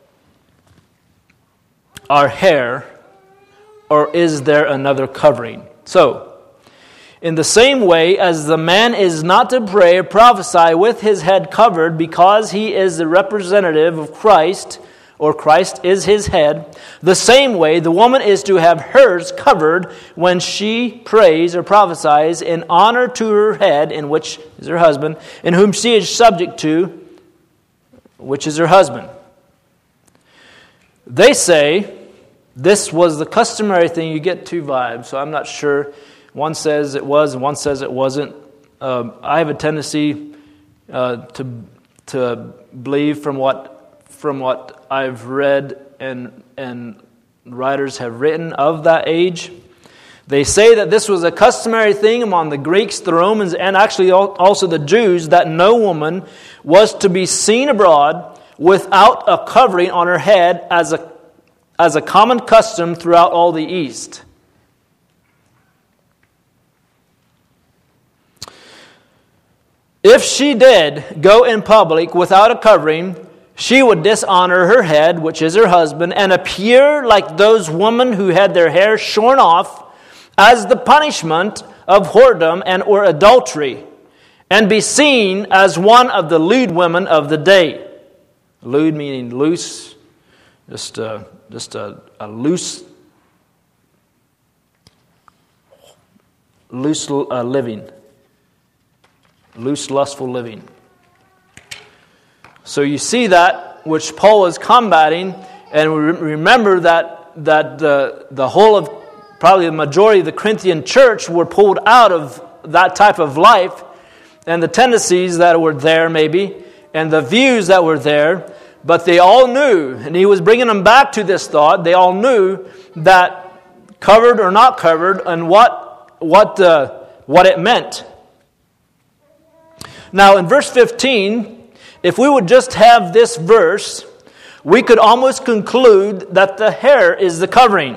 our hair, or is there another covering? So, in the same way as the man is not to pray or prophesy with his head covered because he is the representative of Christ, or Christ is his head, the same way the woman is to have hers covered when she prays or prophesies in honor to her head, in which is her husband, in whom she is subject to, which is her husband. They say this was the customary thing. You get two vibes, so I'm not sure. One says it was, and one says it wasn't. Uh, I have a tendency uh, to to believe from what from what I've read and and writers have written of that age. They say that this was a customary thing among the Greeks, the Romans, and actually also the Jews, that no woman was to be seen abroad without a covering on her head, as a as a common custom throughout all the East. If she did go in public without a covering, she would dishonor her head, which is her husband, and appear like those women who had their hair shorn off, as the punishment of whoredom and or adultery, and be seen as one of the lewd women of the day. Lewd meaning loose, just a, just a, a loose, loose uh, living, loose lustful living. So you see that which Paul is combating, and we remember that that the the whole of probably the majority of the Corinthian church were pulled out of that type of life, and the tendencies that were there maybe, and the views that were there. But they all knew, and he was bringing them back to this thought, they all knew that covered or not covered, and what what uh, what it meant. Now in verse fifteen, if we would just have this verse, we could almost conclude that the hair is the covering.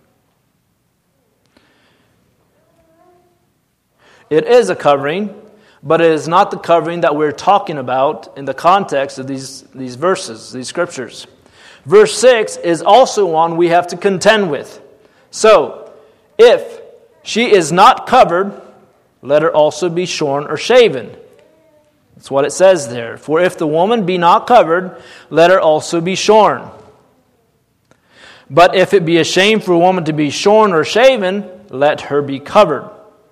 It is a covering, but it is not the covering that we're talking about in the context of these, these verses, these scriptures. Verse six is also one we have to contend with. So, if she is not covered, let her also be shorn or shaven. That's what it says there. For if the woman be not covered, let her also be shorn. But if it be a shame for a woman to be shorn or shaven, let her be covered.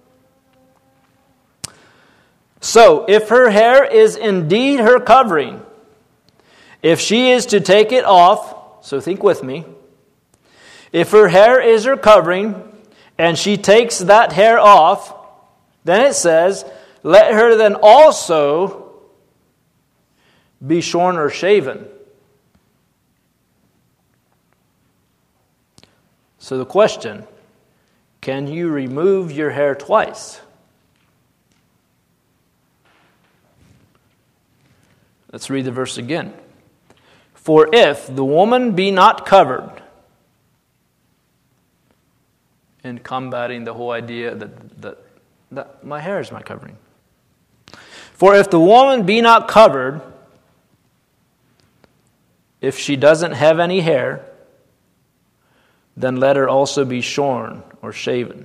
So, if her hair is indeed her covering, if she is to take it off, so think with me, if her hair is her covering, and she takes that hair off, then it says, let her then also be shorn or shaven. So the question, can you remove your hair twice? Let's read the verse again. For if the woman be not covered, in combating the whole idea that, that, that my hair is my covering. For if the woman be not covered, if she doesn't have any hair, then let her also be shorn or shaven.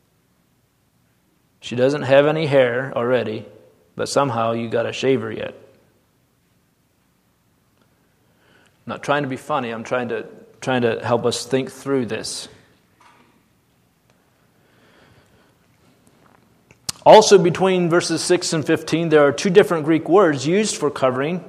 She doesn't have any hair already, but somehow you got to shave her yet. I'm not trying to be funny. I'm trying to trying to help us think through this. Also, between verses six and fifteen, there are two different Greek words used for covering.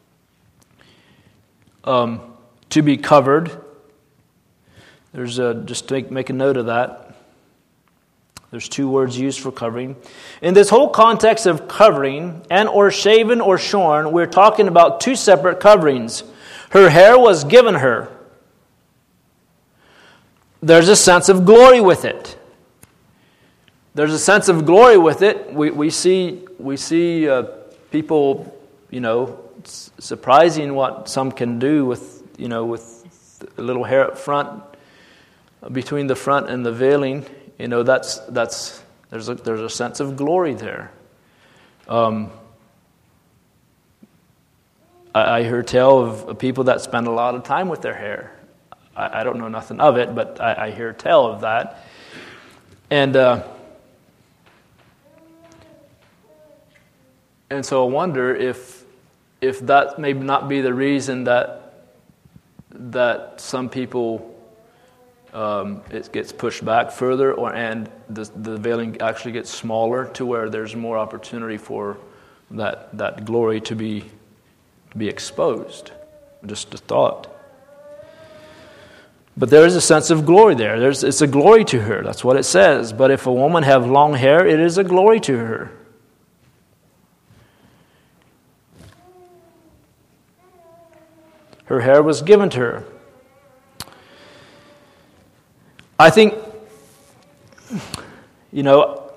Um, to be covered. There's a, just make, make a note of that. There's two words used for covering. In this whole context of covering and or shaven or shorn, we're talking about two separate coverings. Her hair was given her. There's a sense of glory with it. There's a sense of glory with it. We we see we see uh, people, you know, it's surprising what some can do with, you know, with a little hair up front, between the front and the veiling. You know, that's that's there's a there's a sense of glory there. Um, I, I hear tell of people that spend a lot of time with their hair. I, I don't know nothing of it, but I, I hear tell of that, and. Uh, And so I wonder if if that may not be the reason that that some people um, it gets pushed back further, or and the the veiling actually gets smaller to where there's more opportunity for that that glory to be to be exposed. Just a thought. But there is a sense of glory there. There's, it's a glory to her. That's what it says. But if a woman have long hair, it is a glory to her. Her hair was given to her. I think, you know,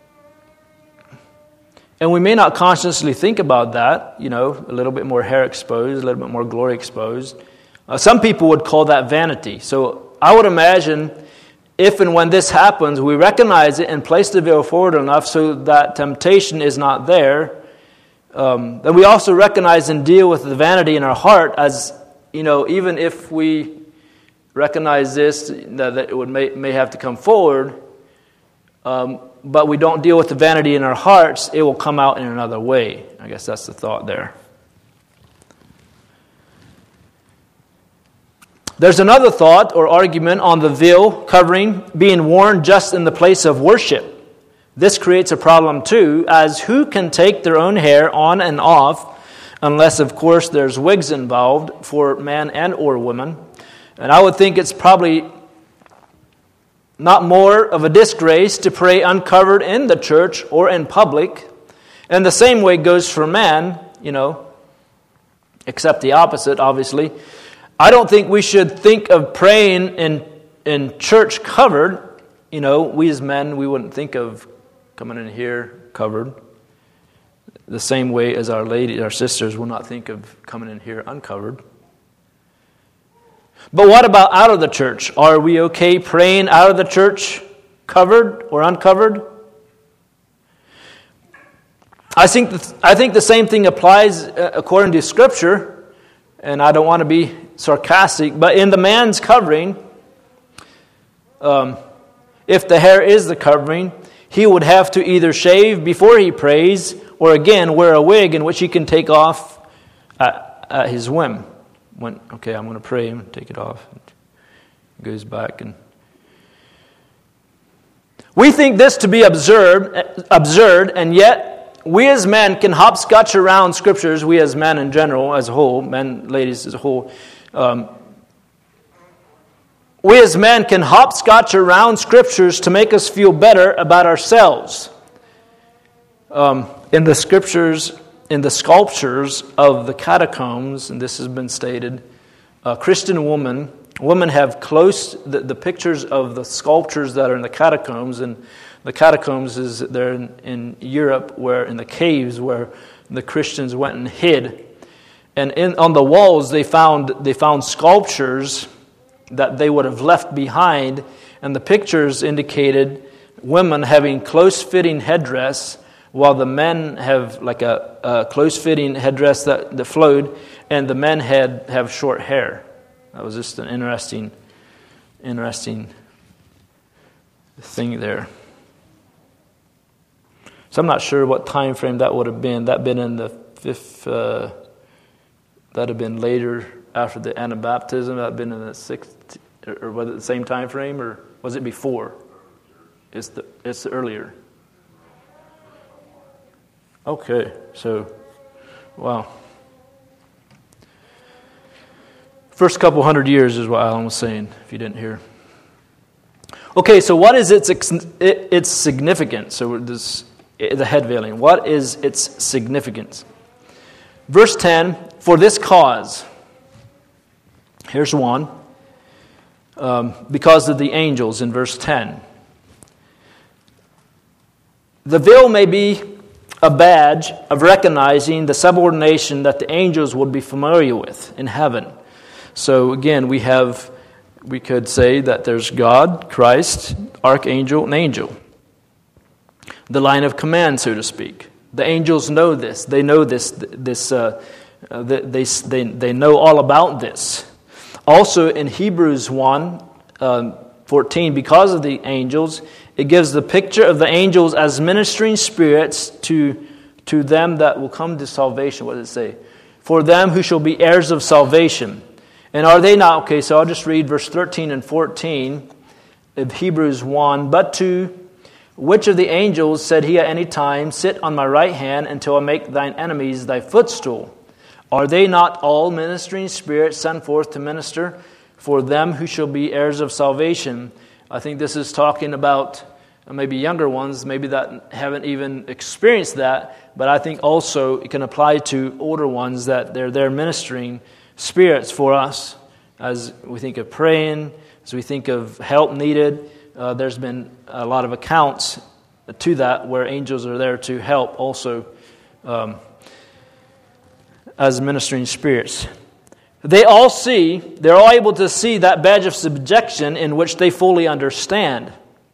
and we may not consciously think about that, you know, a little bit more hair exposed, a little bit more glory exposed. Uh, some people would call that vanity. So I would imagine if and when this happens, we recognize it and place the veil forward enough so that temptation is not there. Um, then we also recognize and deal with the vanity in our heart as, you know, even if we recognize this, that, that it would may, may have to come forward, um, but we don't deal with the vanity in our hearts, it will come out in another way. I guess that's the thought there. There's another thought or argument on the veil covering being worn just in the place of worship. This creates a problem too, as who can take their own hair on and off, unless of course there's wigs involved for man and or woman. And I would think it's probably not more of a disgrace to pray uncovered in the church or in public. And the same way goes for man, you know, except the opposite, obviously. I don't think we should think of praying in in church covered. You know, we as men, we wouldn't think of coming in here covered. The same way as our ladies, our sisters will not think of coming in here uncovered. But what about out of the church? Are we okay praying out of the church covered or uncovered? I think the, I think the same thing applies according to Scripture. And I don't want to be sarcastic, but in the man's covering, um, if the hair is the covering, he would have to either shave before he prays, or again wear a wig in which he can take off at, at his whim. When okay, I'm going to pray and take it off. He goes back, and we think this to be absurd, absurd, and yet. We as men can hopscotch around scriptures, we as men in general, as a whole, men, ladies as a whole. Um, we as men can hopscotch around scriptures to make us feel better about ourselves. Um, in the scriptures, in the sculptures of the catacombs, and this has been stated, a Christian woman, women have close, the, the pictures of the sculptures that are in the catacombs, and the catacombs is there in, in Europe, where in the caves where the Christians went and hid, and in on the walls they found they found sculptures that they would have left behind, and the pictures indicated women having close-fitting headdress, while the men have like a, a close-fitting headdress that, that flowed, and the men had have short hair. That was just an interesting, interesting thing there. So I'm not sure what time frame that would have been. That been in the fifth. Uh, that have been later after the Anabaptism. That been in the sixth, or was it the same time frame, or was it before? It's the it's earlier. Okay, so wow. First couple hundred years is what Alan was saying. If you didn't hear. Okay, so what is its its significance? So this. The head veiling. What is its significance? Verse ten, for this cause. Here's one. Um, because of the angels in verse ten. The veil may be a badge of recognizing the subordination that the angels would be familiar with in heaven. So again, we have, we could say that there's God, Christ, archangel, and angel. The line of command, so to speak. The angels know this. They know this. This uh, uh, they, they they know all about this. Also in Hebrews one uh, fourteen, because of the angels, it gives the picture of the angels as ministering spirits to to them that will come to salvation. What does it say? For them who shall be heirs of salvation. And are they not? Okay, so I'll just read verse thirteen and fourteen of Hebrews one. But to which of the angels said he at any time, sit on my right hand until I make thine enemies thy footstool? Are they not all ministering spirits sent forth to minister for them who shall be heirs of salvation? I think this is talking about maybe younger ones, maybe that haven't even experienced that, but I think also it can apply to older ones that they're there ministering spirits for us as we think of praying, as we think of help needed. Uh, there's been a lot of accounts to that where angels are there to help also um, as ministering spirits. They all see, they're all able to see that badge of subjection in which they fully understand.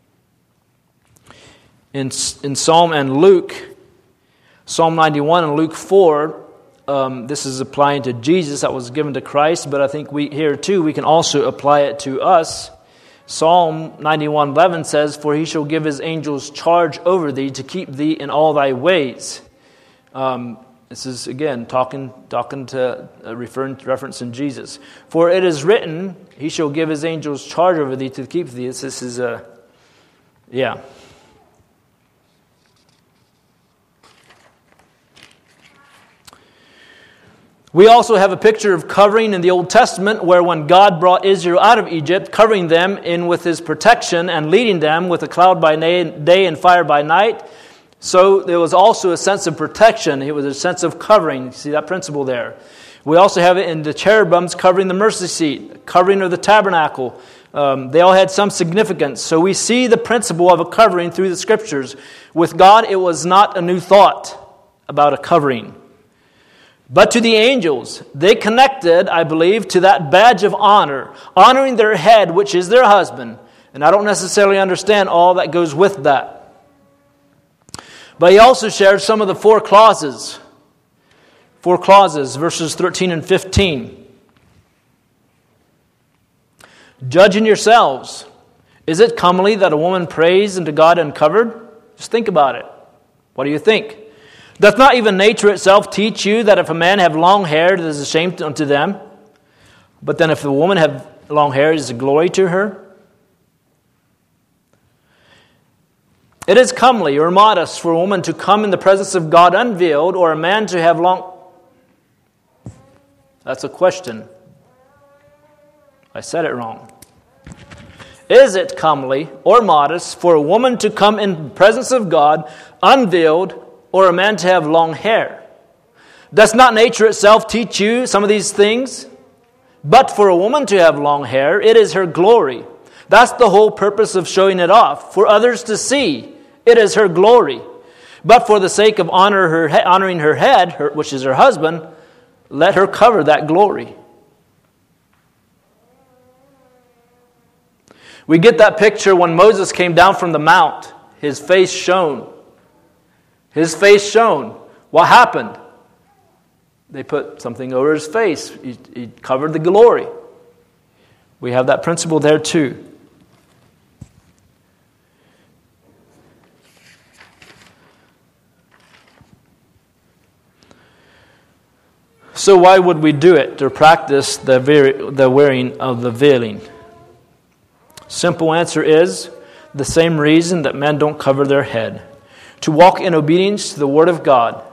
In, in Psalm and Luke, Psalm ninety-one and Luke four, um, this is applying to Jesus that was given to Christ, but I think we here too, we can also apply it to us. Psalm ninety-one eleven says, "For he shall give his angels charge over thee to keep thee in all thy ways." Um, this is again talking, talking to uh, referring to reference in Jesus. "For it is written, he shall give his angels charge over thee to keep thee." This, this is a uh, yeah. We also have a picture of covering in the Old Testament where when God brought Israel out of Egypt, covering them in with his protection and leading them with a cloud by day and fire by night. So there was also a sense of protection. It was a sense of covering. See that principle there. We also have it in the cherubims covering the mercy seat, covering of the tabernacle. Um, they all had some significance. So we see the principle of a covering through the Scriptures. With God, it was not a new thought about a covering. But to the angels, they connected, I believe, to that badge of honor, honoring their head, which is their husband. And I don't necessarily understand all that goes with that. But he also shared some of the four clauses. Four clauses, verses thirteen and fifteen. "Judging yourselves, is it comely that a woman prays unto God uncovered?" Just think about it. What do you think? "Doth not even nature itself teach you that if a man have long hair, it is a shame unto them? But then if the woman have long hair, it is a glory to her? It is comely or modest for a woman to come in the presence of God unveiled, or a man to have long..." That's a question. I said it wrong. "Is it comely or modest for a woman to come in the presence of God unveiled, or a man to have long hair? Does not nature itself teach you some of these things? But for a woman to have long hair, it is her glory." That's the whole purpose of showing it off, for others to see. It is her glory. "But for the sake of honor her, honoring her head, her, which is her husband, let her cover that glory." We get that picture when Moses came down from the mount. His face shone. His face shone. What happened? They put something over his face. He, he covered the glory. We have that principle there too. So why would we do it? To practice the, very, the wearing of the veiling. Simple answer is the same reason that men don't cover their head. To walk in obedience to the Word of God.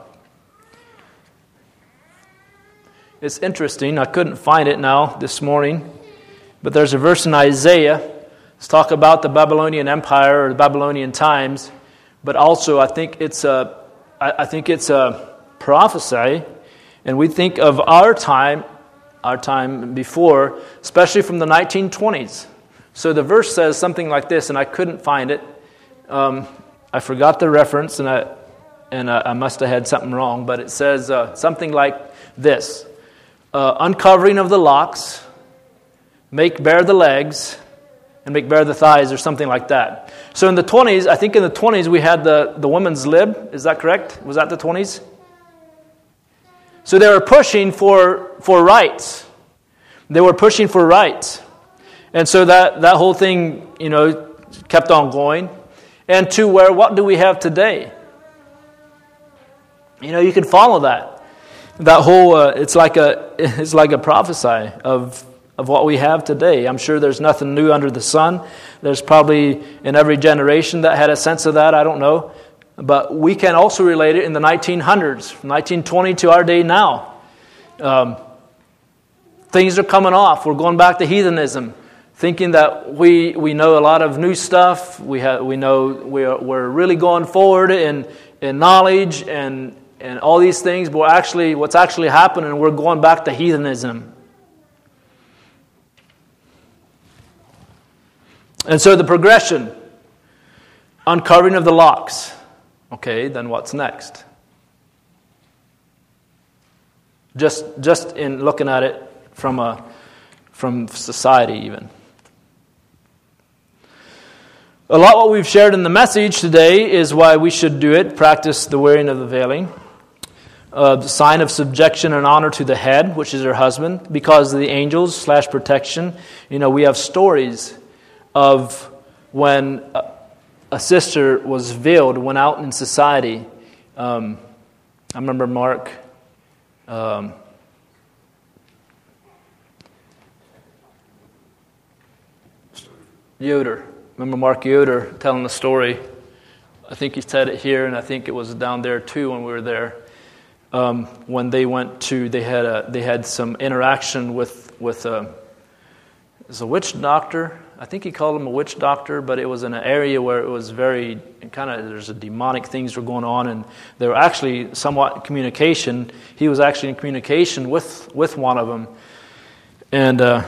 It's interesting, I couldn't find it now this morning, but there's a verse in Isaiah. Let's talk about the Babylonian Empire or the Babylonian times, but also I think it's a, I think it's a prophecy, and we think of our time, our time before, especially from the nineteen twenties. So the verse says something like this, and I couldn't find it. Um, I forgot the reference, and I and I, I must have had something wrong, but it says uh, something like this. Uh, uncovering of the locks, make bare the legs, and make bare the thighs, or something like that. So in the twenties, I think in the twenties we had the, the women's lib. Is that correct? Was that the twenties? So they were pushing for, for rights. They were pushing for rights. And so that, that whole thing, you know, kept on going. And to where, what do we have today? You know, you can follow that. That whole, uh, it's like a, it's like a prophecy of, of what we have today. I'm sure there's nothing new under the sun. There's probably in every generation that had a sense of that. I don't know. But we can also relate it in the nineteen hundreds, from nineteen twenty to our day now. Um, things are coming off. We're going back to heathenism, thinking that we we know a lot of new stuff. We have we know we're we're really going forward in in knowledge and and all these things. But we're actually, what's actually happening, we're going back to heathenism. And so the progression, uncovering of the locks. Okay, then what's next? Just just in looking at it from a from society even. A lot what we've shared in the message today is why we should do it. Practice the wearing of the veiling. Uh, the sign of subjection and honor to the head, which is her husband, because of the angels slash protection. You know, we have stories of when a, a sister was veiled, went out in society. Um, I remember Mark... Um, Yoder. Remember Mark Yoder telling the story. I think he said it here, and I think it was down there too when we were there. Um, when they went to, they had a, they had some interaction with with a, it was a witch doctor. I think he called him a witch doctor, but it was in an area where it was very kind of, there's a demonic things were going on, and they were actually somewhat in communication. He was actually in communication with with one of them, and. Uh,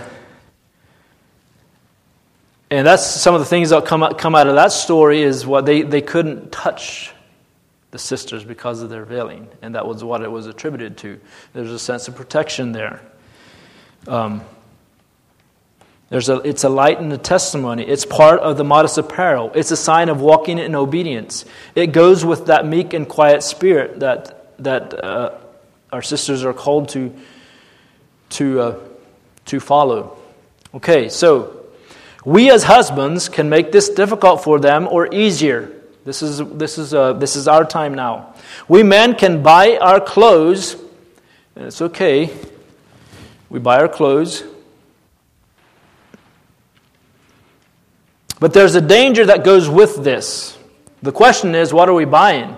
And that's some of the things that come out, come out of that story is what they, they couldn't touch the sisters because of their veiling. And that was what it was attributed to. There's a sense of protection there. Um, there's a, it's a light and a testimony. It's part of the modest apparel. It's a sign of walking in obedience. It goes with that meek and quiet spirit that that uh, our sisters are called to, to, uh, to follow. Okay, so... we as husbands can make this difficult for them or easier. This is this is uh, this is our time now. We men can buy our clothes, and it's okay. We buy our clothes. But there's a danger that goes with this. The question is, what are we buying?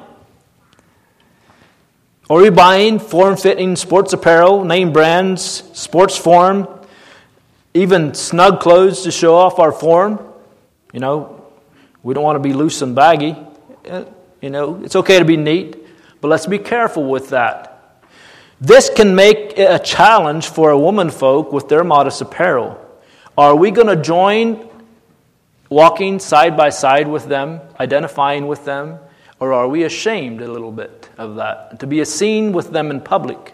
Are we buying form-fitting sports apparel, name brands, sports form, even snug clothes to show off our form? You know, we don't want to be loose and baggy. You know, it's okay to be neat, but let's be careful with that. This can make it a challenge for a woman folk with their modest apparel. Are we going to join walking side by side with them, identifying with them, or are we ashamed a little bit of that, to be seen with them in public?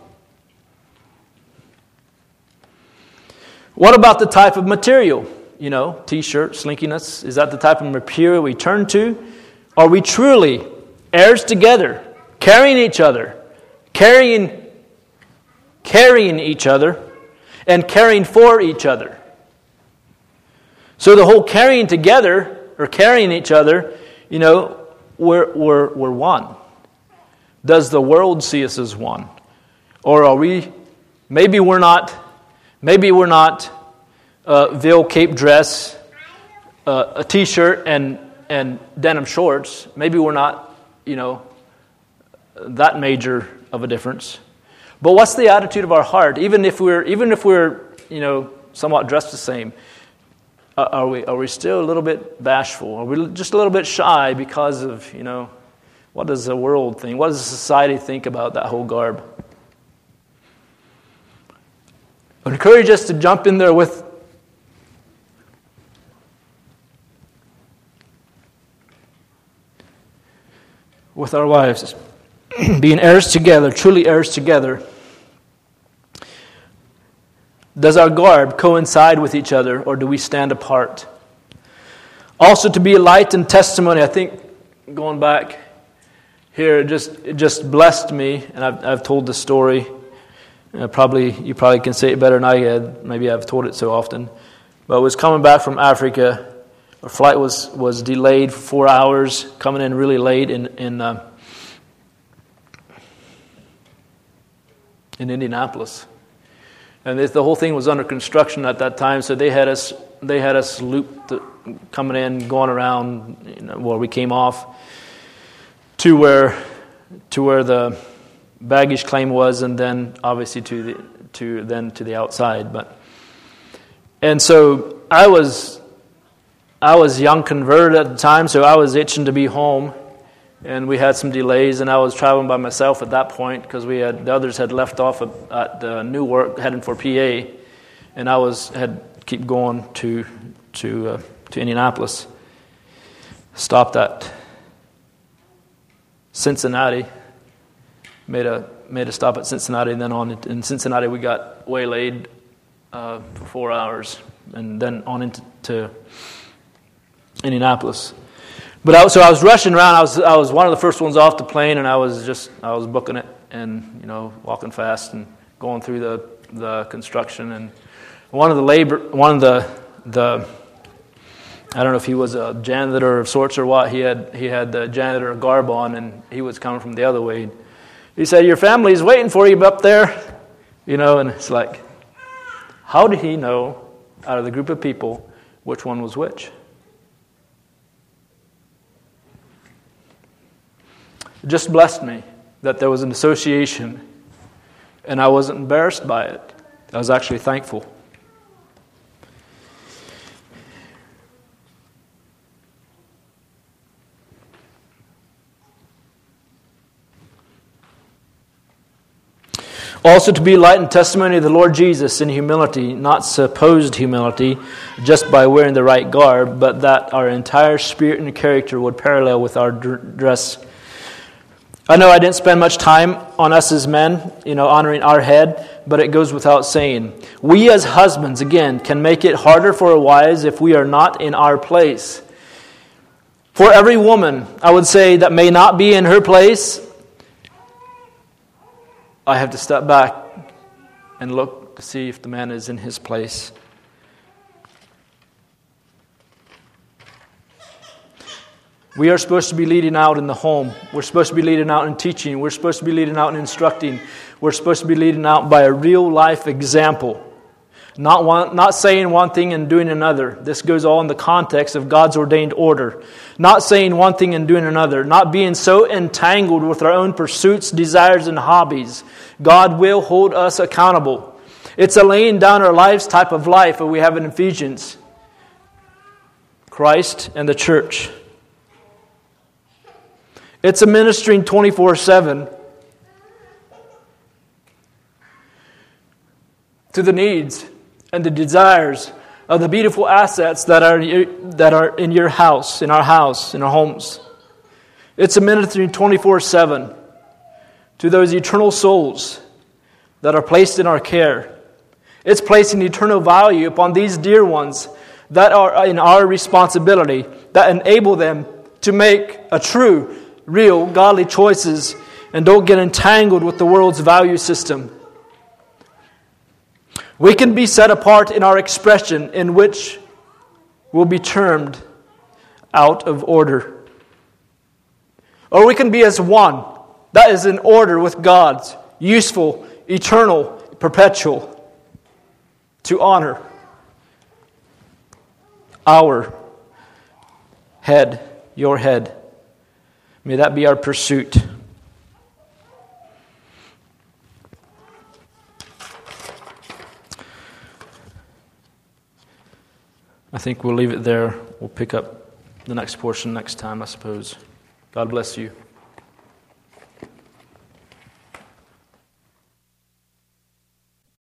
What about the type of material? You know, t-shirt, slinkiness. Is that the type of material we turn to? Are we truly heirs together, carrying each other, carrying, carrying each other, and caring for each other? So the whole carrying together, or carrying each other, you know, we're, we're, we're one. Does the world see us as one? Or are we, maybe we're not... Maybe we're not uh, veil, cape, dress, uh, a t-shirt, and and denim shorts. Maybe we're not, you know, that major of a difference. But what's the attitude of our heart? Even if we're even if we're you know somewhat dressed the same, uh, are we are we still a little bit bashful? Are we just a little bit shy because of you know what does the world think? What does the society think about that whole garb? I encourage us to jump in there with with our wives, being heirs together, truly heirs together. Does our garb coincide with each other, or do we stand apart? Also, to be a light and testimony. I think going back here, it just it just blessed me, and I've I've told the story. Uh, probably you probably can say it better than I had. Maybe I've told it so often. But I was coming back from Africa. Our flight was, was delayed for four hours, coming in really late in in, uh, in Indianapolis, and this, the whole thing was under construction at that time. So they had us they had us looped, coming in, going around. You know, where we came off to where to where the baggage claim was, and then obviously to the to then to the outside. But and so I was I was young converted at the time, so I was itching to be home, and we had some delays, and I was traveling by myself at that point because we had the others had left off at, at uh, Newark heading for P A, and I was had keep going to to uh, to Indianapolis. Stopped at Cincinnati. Made a made a stop at Cincinnati, and then on in Cincinnati we got waylaid uh, for four hours, and then on into to Indianapolis. But I, so I was rushing around. I was I was one of the first ones off the plane, and I was just I was booking it, and you know walking fast and going through the, the construction. And one of the labor, one of the the I don't know if he was a janitor of sorts or what. He had he had the janitor garb on, and he was coming from the other way. He said, "Your family's waiting for you up there," you know, and it's like, how did he know out of the group of people which one was which? It just blessed me that there was an association, and I wasn't embarrassed by it. I was actually thankful. Also to be light and testimony of the Lord Jesus in humility, not supposed humility, just by wearing the right garb, but that our entire spirit and character would parallel with our dress. I know I didn't spend much time on us as men, you know, honoring our head, but it goes without saying. We as husbands, again, can make it harder for our wives if we are not in our place. For every woman, I would say, that may not be in her place, I have to step back and look to see if the man is in his place. We are supposed to be leading out in the home. We're supposed to be leading out in teaching. We're supposed to be leading out in instructing. We're supposed to be leading out by a real life example. Not one, not saying one thing and doing another. This goes all in the context of God's ordained order. Not saying one thing and doing another. Not being so entangled with our own pursuits, desires, and hobbies. God will hold us accountable. It's a laying down our lives type of life that we have in Ephesians. Christ and the church. It's a ministering twenty-four seven to the needs and the desires of the beautiful assets that are that are in your house, in our house, in our homes. It's a ministering twenty-four seven to those eternal souls that are placed in our care. It's placing eternal value upon these dear ones that are in our responsibility, that enable them to make a true, real, godly choices and don't get entangled with the world's value system. We can be set apart in our expression, in which will be termed out of order. Or we can be as one that is in order with God's, useful, eternal, perpetual, to honor our head, your head. May that be our pursuit. I think we'll leave it there. We'll pick up the next portion next time, I suppose. God bless you.